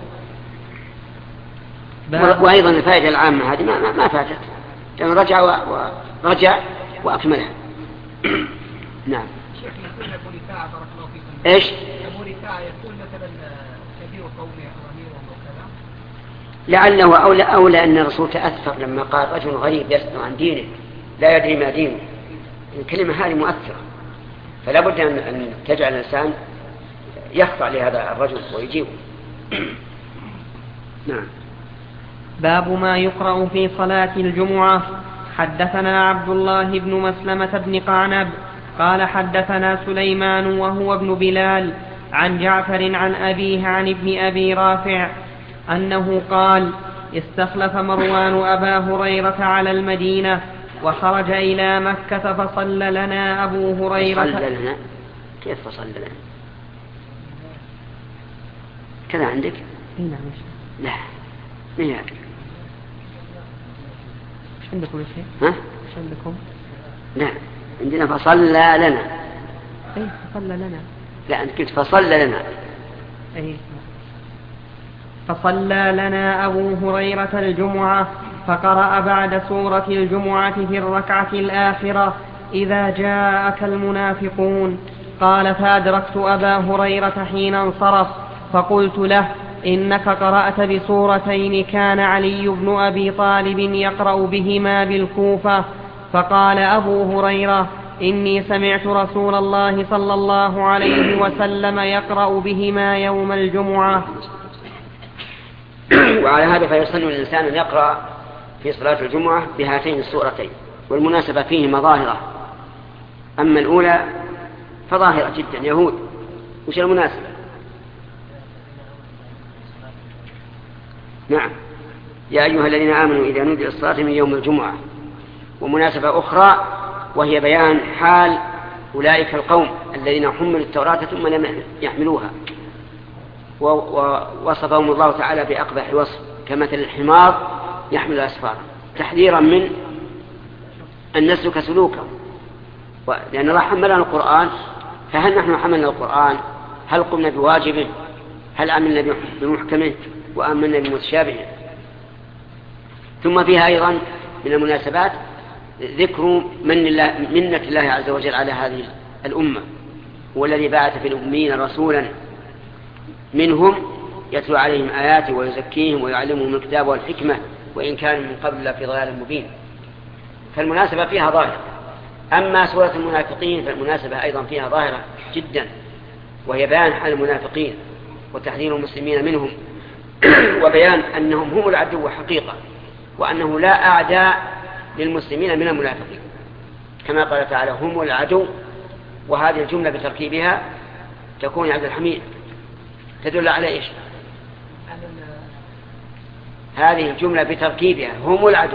وأيضا الفائدة العامة هذه ما فاتت، لأنه رجع وأكملها. نعم. شيخ يقول أبو رفاعة بارك الله فيكم. إيش؟ أبو رفاعة يقول مثلا كبير قومي أمير وكذا. لعله أولى أن الرسول تأثر لما قال رجل غريب يسأل عن دينه لا يدري ما دينه. الكلمة هذه مؤثرة، فلا بد أن تجعل الإنسان يخضع لهذا الرجل ويجيبه. نعم. باب ما يقرأ في صلاة الجمعة. حدثنا عبد الله بن مسلمة بن قعنب قال حدثنا سليمان وهو ابن بلال عن جعفر عن أبيه عن ابن أبي رافع أنه قال: استخلف مروان أبا هريرة على المدينة وخرج إلى مكة فصلى لنا أبو هريرة. فصلى لنا؟ كيف فصلى لنا؟ كذا عندك؟ نعم. لا، مين هذا؟ ايش عندكم يا شيخ؟ ها؟ ايش عندكم؟ لا، عندنا فصلى لنا. اي فصلى لنا. لا، أنت قلت فصلى لنا. اي فصلى لنا أبو هريرة الجمعة فقرأ بعد سورة الجمعة في الركعة الآخرة: إذا جاءك المنافقون. قال: فأدركت أبا هريرة حين انصرف فقلت له: إنك قرأت بسورتين كان علي بن أبي طالب يقرأ بهما بالكوفة. فقال أبو هريرة: إني سمعت رسول الله صلى الله عليه وسلم يقرأ بهما يوم الجمعة. وعلى هذا فيسن الإنسان أن يقرأ في صلاة الجمعة بهاتين السورتين، والمناسبة فيهما ظاهرة. أما الأولى فظاهرة جدا. يهود وش المناسبة؟ نعم، يا أيها الذين آمنوا إذا نودي للصلاة من يوم الجمعة. ومناسبة أخرى وهي بيان حال أولئك القوم الذين حملوا التوراة ثم لم يحملوها، ووصفهم الله تعالى بأقبح وصف كمثل الحمار يحمل أسفارا، تحذيرا من أن نسلك سلوكه، لأن الله حملنا القرآن، فهل نحن حملنا القرآن؟ هل قمنا بواجبه؟ هل عملنا بمحكمه وآمنا بمتشابهه؟ ثم فيها أيضا من المناسبات ذكر منة الله عز وجل على هذه الأمة، هو الذي بعث في الأمين رسولا منهم يتلو عليهم آياته ويزكيهم ويعلمهم الكتاب والحكمة وإن كانوا من قبل لفي ضلال مبين. فالمناسبة فيها ظاهرة. أما سورة المنافقين فالمناسبة أيضا فيها ظاهرة جدا، وهي بيان حال المنافقين وتحذير المسلمين منهم وبيان أنهم هم العدو حقيقة، وأنه لا أعداء للمسلمين من المنافقين، كما قال تعالى هم العدو. وهذه الجملة بتركيبها تكون عبد الحميد تدل على إيش؟ هذه الجملة بتركيبها هم العدو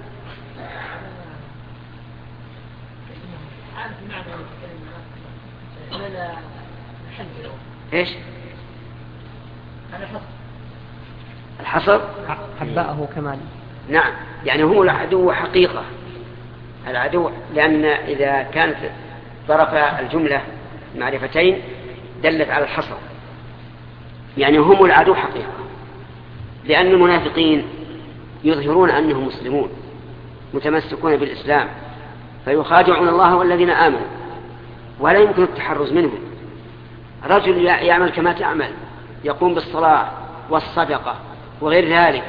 إيش؟ الحصر حباءه كمال. نعم، يعني هم العدو حقيقة، العدو، لأن إذا كانت طرف الجملة معرفتين دلت على الحصر، يعني هم العدو حقيقة، لأن المنافقين يظهرون أنهم مسلمون متمسكون بالإسلام فيخادعون الله والذين آمنوا، ولا يمكن التحرز منهم. رجل يعمل كما تعمل، يقوم بالصلاة والصدقة وغير ذلك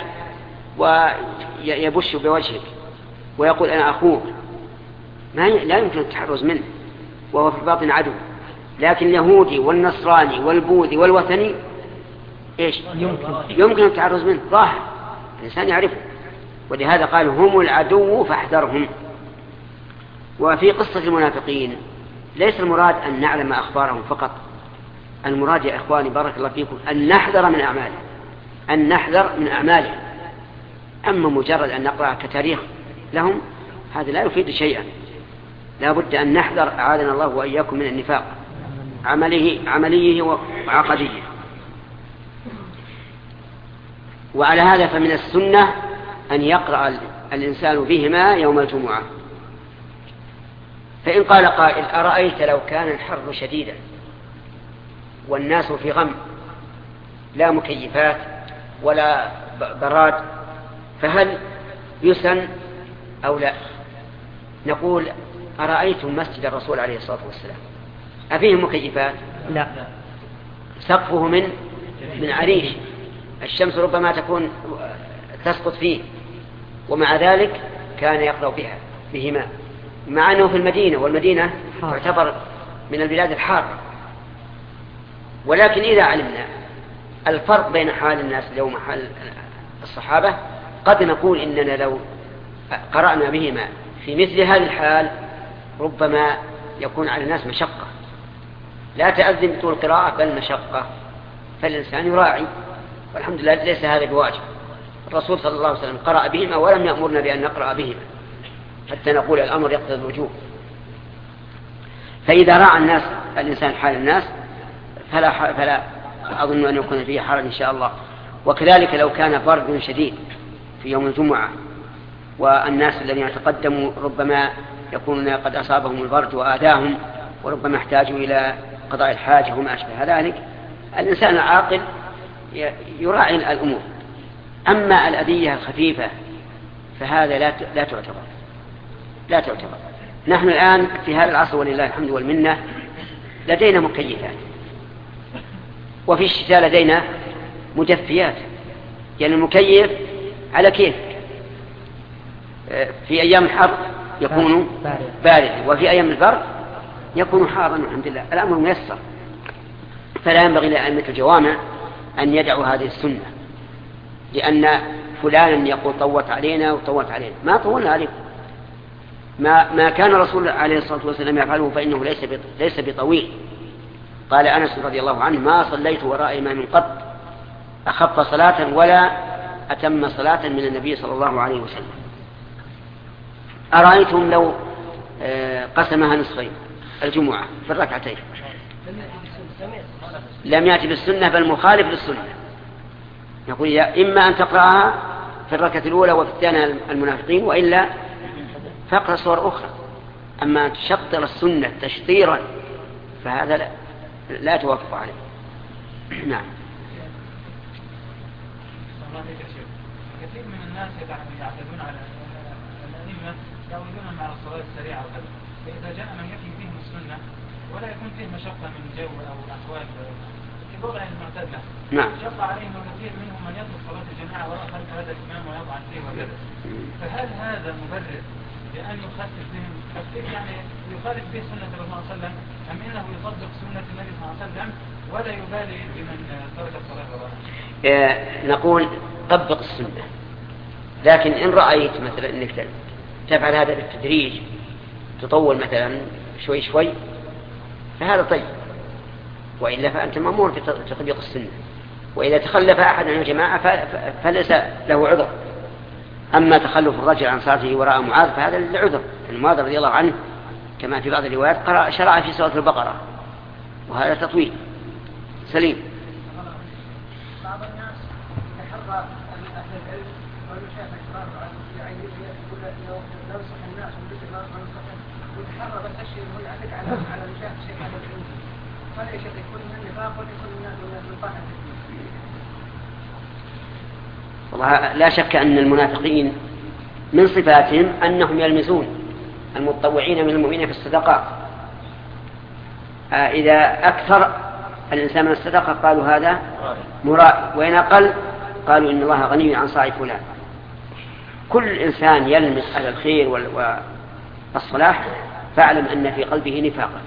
ويبش بوجهك ويقول أنا أخوك، لا يمكن التحرز منه وهو في الباطن عدو. لكن اليهودي والنصراني والبوذي والوثني إيش؟ يمكن التحرز منه، ظاهر الإنسان يعرفه، ولهذا قال هم العدو فاحذرهم. وفي قصة المنافقين ليس المراد أن نعلم أخبارهم فقط، المراد يا إخواني بارك الله فيكم أن نحذر من أعمالهم، أن نحذر من أعمالهم. أما مجرد أن نقرأ كتاريخ لهم هذا لا يفيد شيئا، لا بد أن نحذر أعاذنا الله وإياكم من النفاق عمليه وعقديه. وعلى هذا فمن السنة أن يقرأ الإنسان بهما يوم الجمعة. فإن قال قائل أرأيت لو كان الحر شديدا والناس في غم لا مكيفات ولا براد فهل يسن أو لا؟ نقول أرأيتم مسجد الرسول عليه الصلاة والسلام أفيه مكيفات؟ لا، سقفه من عريش، الشمس ربما تكون تسقط فيه، ومع ذلك كان يقرأ بهما، مع أنه في المدينة، والمدينة تعتبر من البلاد الحارة. ولكن إذا علمنا الفرق بين حال الناس اليوم وحال الصحابة قد نقول إننا لو قرأنا بهما في مثل هذه الحال ربما يكون على الناس مشقة، لا تأذن بطول القراءة بل مشقة، فالإنسان يراعي، والحمد لله ليس هذا بواجب. الرسول صلى الله عليه وسلم قرأ بهما ولم يأمرنا بأن نقرأ بهما حتى نقول الأمر يقتضي الوجوب. فإذا راعى الإنسان حال الناس فلا أظن أن يكون فيه حرج إن شاء الله. وكذلك لو كان برد شديد في يوم الجمعة والناس الذين يتقدموا ربما يكونون قد أصابهم البرد وآذاهم وربما احتاجوا إلى قضاء الحاجة وما أشبه ذلك، الإنسان العاقل يراعي الأمور. أما الأذية الخفيفة فهذا لا تعتبر. نحن الآن في هذا العصر ولله الحمد والمنة لدينا مكيفات، وفي الشتاء لدينا مدفيات، يعني المكيف على كيف. في أيام الحر يكون بارد، وفي أيام البرد يكون حارا، الحمد لله الأمر ميسر. فلا ينبغي لأئمة الجوامع أن يدعوا هذه السنة، لأن فلانا يقول طوت علينا وطوت علينا. ما طولنا عليكم. ما كان الرسول عليه الصلاة والسلام يفعله فإنه ليس بطويل. قال أنس رضي الله عنه: ما صليت وراء إمام قط أخف صلاة ولا أتم صلاة من النبي صلى الله عليه وسلم. أرأيتم لو قسمها نصفين الجمعة في الركعتين؟ لم يأتي بالسنة بل مخالف للسنة. يقول إما أن تقرأها في الركعة الأولى وفي الثانية المنافقين، وإلا فاقرأ صور أخرى. أما أن تشطر السنة تشطيرا فهذا لا توافق عليه. نعم. كثير من الناس يعتدون على الأئمة يعودون مع الصلاة السريعة وكذا، فإذا جاء من يحيي فيهم السنة ولا يكون فيه مشقة من جو أو أحوال كبضع المعتاد له، نعم، شق عليهم كثير منهم من يطلب صلاة الجماعة وراء خلف هذا الإمام ويضعن فيه وكذا. فهل هذا مبرر بأن يخفف بهم تخفيف يعني يخالف به سنة الرسول صلى الله عليه وسلم، أم إنه يطبق سنة النبي صلى الله عليه وسلم ولا يبالي بمن ترك الصلاة وراءه؟ نقول طبق السنة، لكن إن رأيت مثلا أنك تفعل هذا بالتدريج، تطول مثلا شوي شوي، فهذا طيب، وإلا فأنت مأمور بتطبيق السنة. وإذا تخلف أحد من الجماعة فليس له عذر. أما تخلف الرجل عن صلاته وراء معاذ فهذا لعذر. معاذ رضي الله عنه كما في بعض الروايات شرع في سورة البقرة، وهذا تطويل سليم. بعض الناس يتحرى أهل العلم والمشايخ الكبار يعني يقول ننصح الناس ونذكر ما ننصحهم، ويتحرى بس الشيء هو يعلق على المشايخ الشيخ هذا العلم، فلا يشك يكون من النفاق ويكون من الطاعة. والله لا شك أن المنافقين من صفاتهم أنهم يلمزون المتطوعين من المؤمنين في الصدقات. إذا أكثر الإنسان من الصدقة قالوا هذا مرائي، وإن أقل قالوا إن الله غني عن صاع فلان. كل إنسان يلمس على الخير والصلاح فاعلم أن في قلبه نفاقا.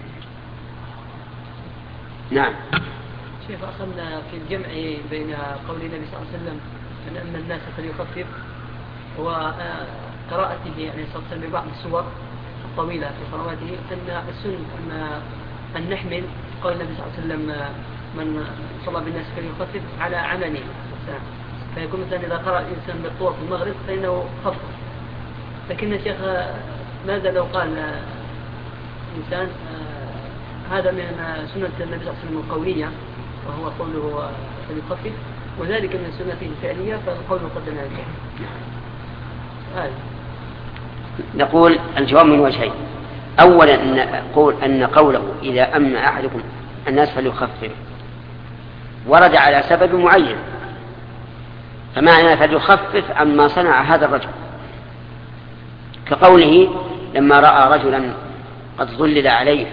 نعم. شيخ، أصلنا في الجمع بين قول النبي صلى الله عليه وسلم أن أما الناس فليخفف وقراءته يعني صلى الله عليه وسلم ببعض السور الطويلة في صلواته، أن السنة أن نحمل قول النبي صلى الله عليه وسلم من صلى بالناس فليخفف على عمله، فيكون مثلا إذا قرأ الإنسان بالطور في المغرب فإنه خفف. لكن يا شيخ ماذا لو قال إنسان هذا من سنة النبي صلى الله عليه وسلم القولية وهو قوله فليخفف، وذلك من سنته الفعلية فالقول مقدم على الفعل. نقول الجواب من وجهين. أولا أن قوله إذا أمن أحدكم الناس فليخفف ورد على سبب معين، فمعنى فليخفف عما صنع هذا الرجل، كقوله لما رأى رجلا قد ظلل عليه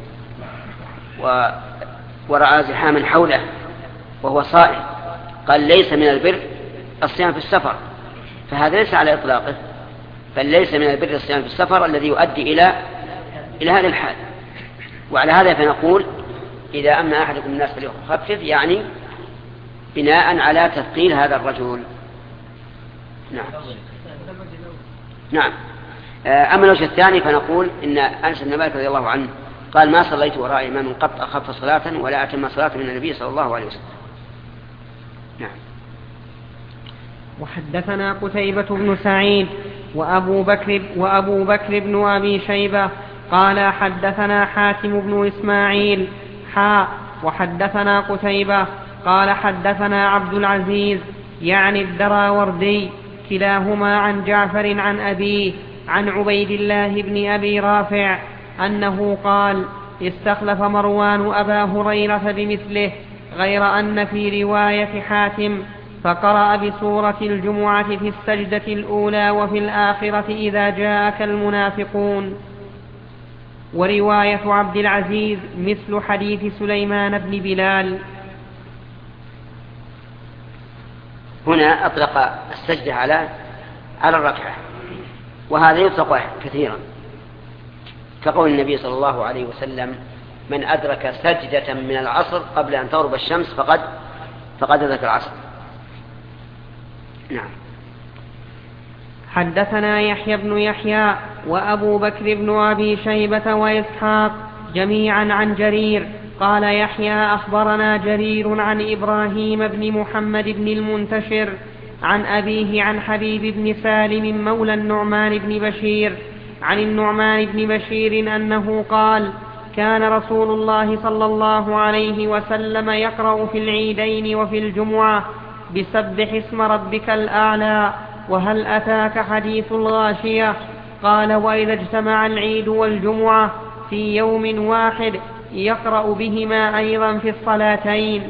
ورأى زحاما حوله وهو صائم قال ليس من البر الصيام في السفر، فهذا ليس على إطلاقه، بل ليس من البر الصيام في السفر الذي يؤدي إلى هذا الحال. وعلى هذا فنقول إذا أمن أحدكم الناس فليخفف، يعني بناء على تثقيل هذا الرجل. نعم. نعم. أما الوجه الثاني فنقول إن أنس بن مالك رضي الله عنه قال ما صليت وراء إمام قط أخف صلاة ولا أتم صلاة من النبي صلى الله عليه وسلم. نعم. وحدثنا قتيبة بن سعيد وأبو بكر بن أبي شيبة قال حدثنا حاتم بن إسماعيل وحدثنا قتيبة قال حدثنا عبد العزيز يعني الدراوردي كلاهما عن جعفر عن أبيه عن عبيد الله بن أبي رافع أنه قال استخلف مروان أبا هريرة بمثله، غير أن في رواية حاتم فقرأ بسورة الجمعة في السجدة الأولى وفي الآخرة إذا جاءك المنافقون. ورواية عبد العزيز مثل حديث سليمان بن بلال. هنا أطلق السجدة على الركعة، وهذا يطلق كثيرا، كقول النبي صلى الله عليه وسلم من أدرك سجدة من العصر قبل أن تغرب الشمس فقد أدرك العصر. نعم. حدثنا يحيى بن يحيى وأبو بكر بن أبي شيبة وإسحاق جميعا عن جرير قال يحيى أخبرنا جرير عن إبراهيم بن محمد بن المنتشر عن أبيه عن حبيب بن سالم مولى النعمان بن بشير عن النعمان بن بشير أنه قال كان رسول الله صلى الله عليه وسلم يقرأ في العيدين وفي الجمعة بسبح اسم ربك الأعلى وهل أتاك حديث الغاشية. قال وإذا اجتمع العيد والجمعة في يوم واحد يقرأ بهما أيضا في الصلاتين.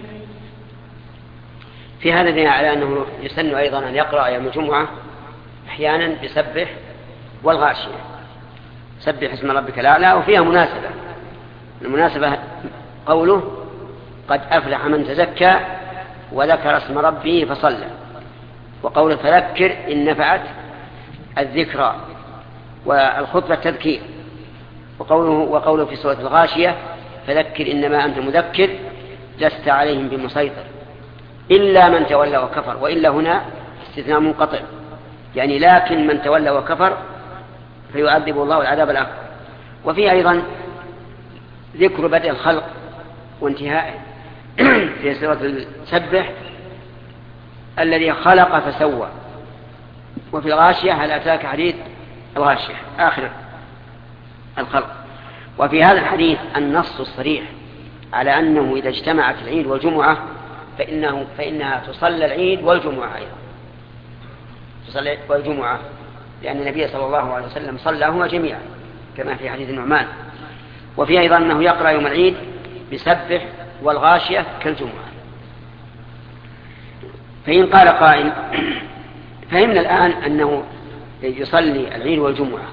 في هذا دليل على أنه يسن أيضا أن يقرأ يوم الجمعة أحيانا بسبح والغاشية، سبح اسم ربك الأعلى، وفيها مناسبة. المناسبة قوله قد أفلح من تزكى وذكر اسم ربه فصلى، وقوله فذكر إن نفعت الذكرى والخطبة التذكير، وقوله في سورة الغاشية فذكر إنما أنت مذكر لست عليهم بمسيطر إلا من تولى وكفر، وإلا هنا استثناء منقطع، يعني لكن من تولى وكفر فيعذب الله العذاب الأكبر. وفي أيضا ذكر بدء الخلق وانتهائه في سورة السبح الذي خلق فسوى، وفي الغاشية هل أتاك حديث الغاشية آخر الخلق. وفي هذا الحديث النص الصريح على أنه إذا اجتمعت العيد والجمعة فإنها تصلى العيد والجمعة أيضا، تصلى والجمعة، لأن النبي صلى الله عليه وسلم صلاهما جميعا كما في حديث النعمان. وفي أيضا أنه يقرأ يوم العيد بسبح والغاشية كالجمعة. فإن قال قائل فهمنا الآن أنه يصلي العيد والجمعة،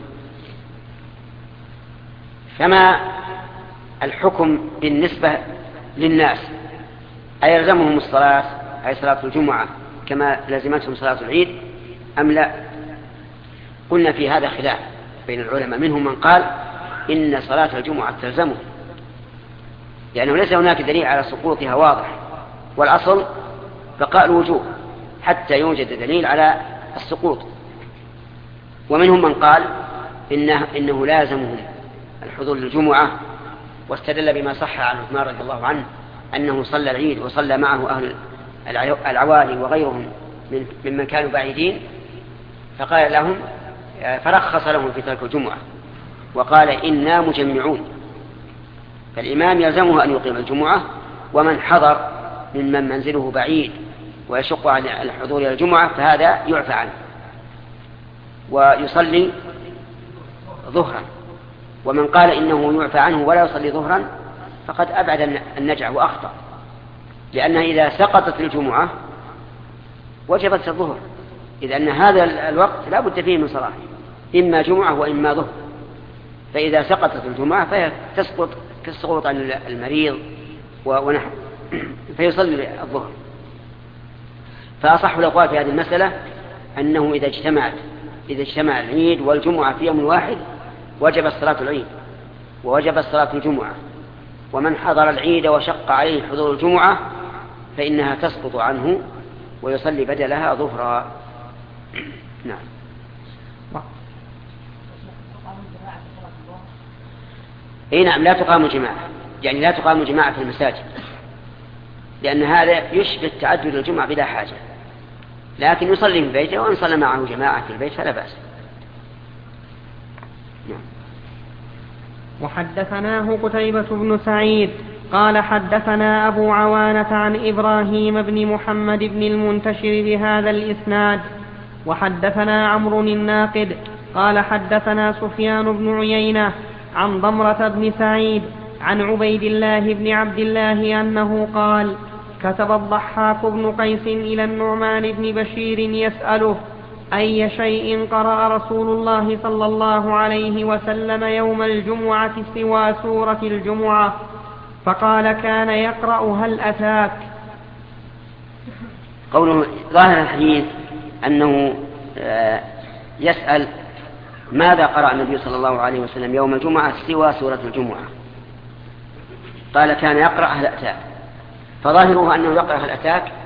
فما الحكم بالنسبة للناس؟ أيلزمهم الصلاة أي صلاة الجمعة كما لزمتهم صلاة العيد أم لا؟ قلنا في هذا خلاف بين العلماء، منهم من قال إن صلاة الجمعة تلزمه لأنه ليس هناك دليل على سقوطها واضح، والأصل بقاء الوجوب حتى يوجد دليل على السقوط. ومنهم من قال إنه لازمهم الحضور للجمعة، واستدل بما صح عن عثمان رضي الله عنه أنه صلى العيد وصلى معه أهل العوالي وغيرهم ممن كانوا بعيدين، فقال لهم فرخص لهم في ترك الجمعة وقال إنا مجمعون، فالإمام يلزمه أن يقيم الجمعة، ومن حضر ممن منزله بعيد ويشق على الحضور إلى الجمعة فهذا يعفى عنه ويصلي ظهرا. ومن قال إنه يعفى عنه ولا يصلي ظهرا فقد أبعد النجع وأخطأ، لأنها إذا سقطت الجمعة وجبت الظهر، إذ أن هذا الوقت لا بد فيه من صلاة، إما جمعة وإما ظهر، فإذا سقطت الجمعة فهي تسقط كالسقوط عن المريض ونحو فيصلي الظهر. فأصح الأقوال في هذه المسألة أنه إذا اجتمع العيد والجمعة في يوم واحد وجب صلاة العيد ووجب صلاة الجمعة، ومن حضر العيد وشق عليه حضور الجمعة فإنها تسقط عنه ويصلي بدلها ظهرا. نعم. اي نعم، لا تقام جماعة، يعني لا تقام جماعة في المساجد، لأن هذا يشبه تعدد الجمعة بلا حاجة، لكن يصلي في بيته، وإن صلى معه جماعة في البيت فلا بأس. نعم. وحدثناه قتيبة بن سعيد قال حدثنا أبو عوانة عن إبراهيم بن محمد بن المنتشر بهذا الإسناد. وحدثنا عمرو الناقد قال حدثنا سفيان بن عيينة عن ضمرة بن سعيد عن عبيد الله بن عبد الله أنه قال كتب الضحاك بن قيس إلى النعمان بن بشير يسأله أي شيء قرأ رسول الله صلى الله عليه وسلم يوم الجمعة سوى سورة الجمعة، فقال كان يقرأ هل أتاك. قوله ظاهر الحديث أنه يسأل ماذا قرأ النبي صلى الله عليه وسلم يوم الجمعة سوى سورة الجمعة، قال كان يقرأ هل أتاك، فظاهره أنه يقرأ هل أتاك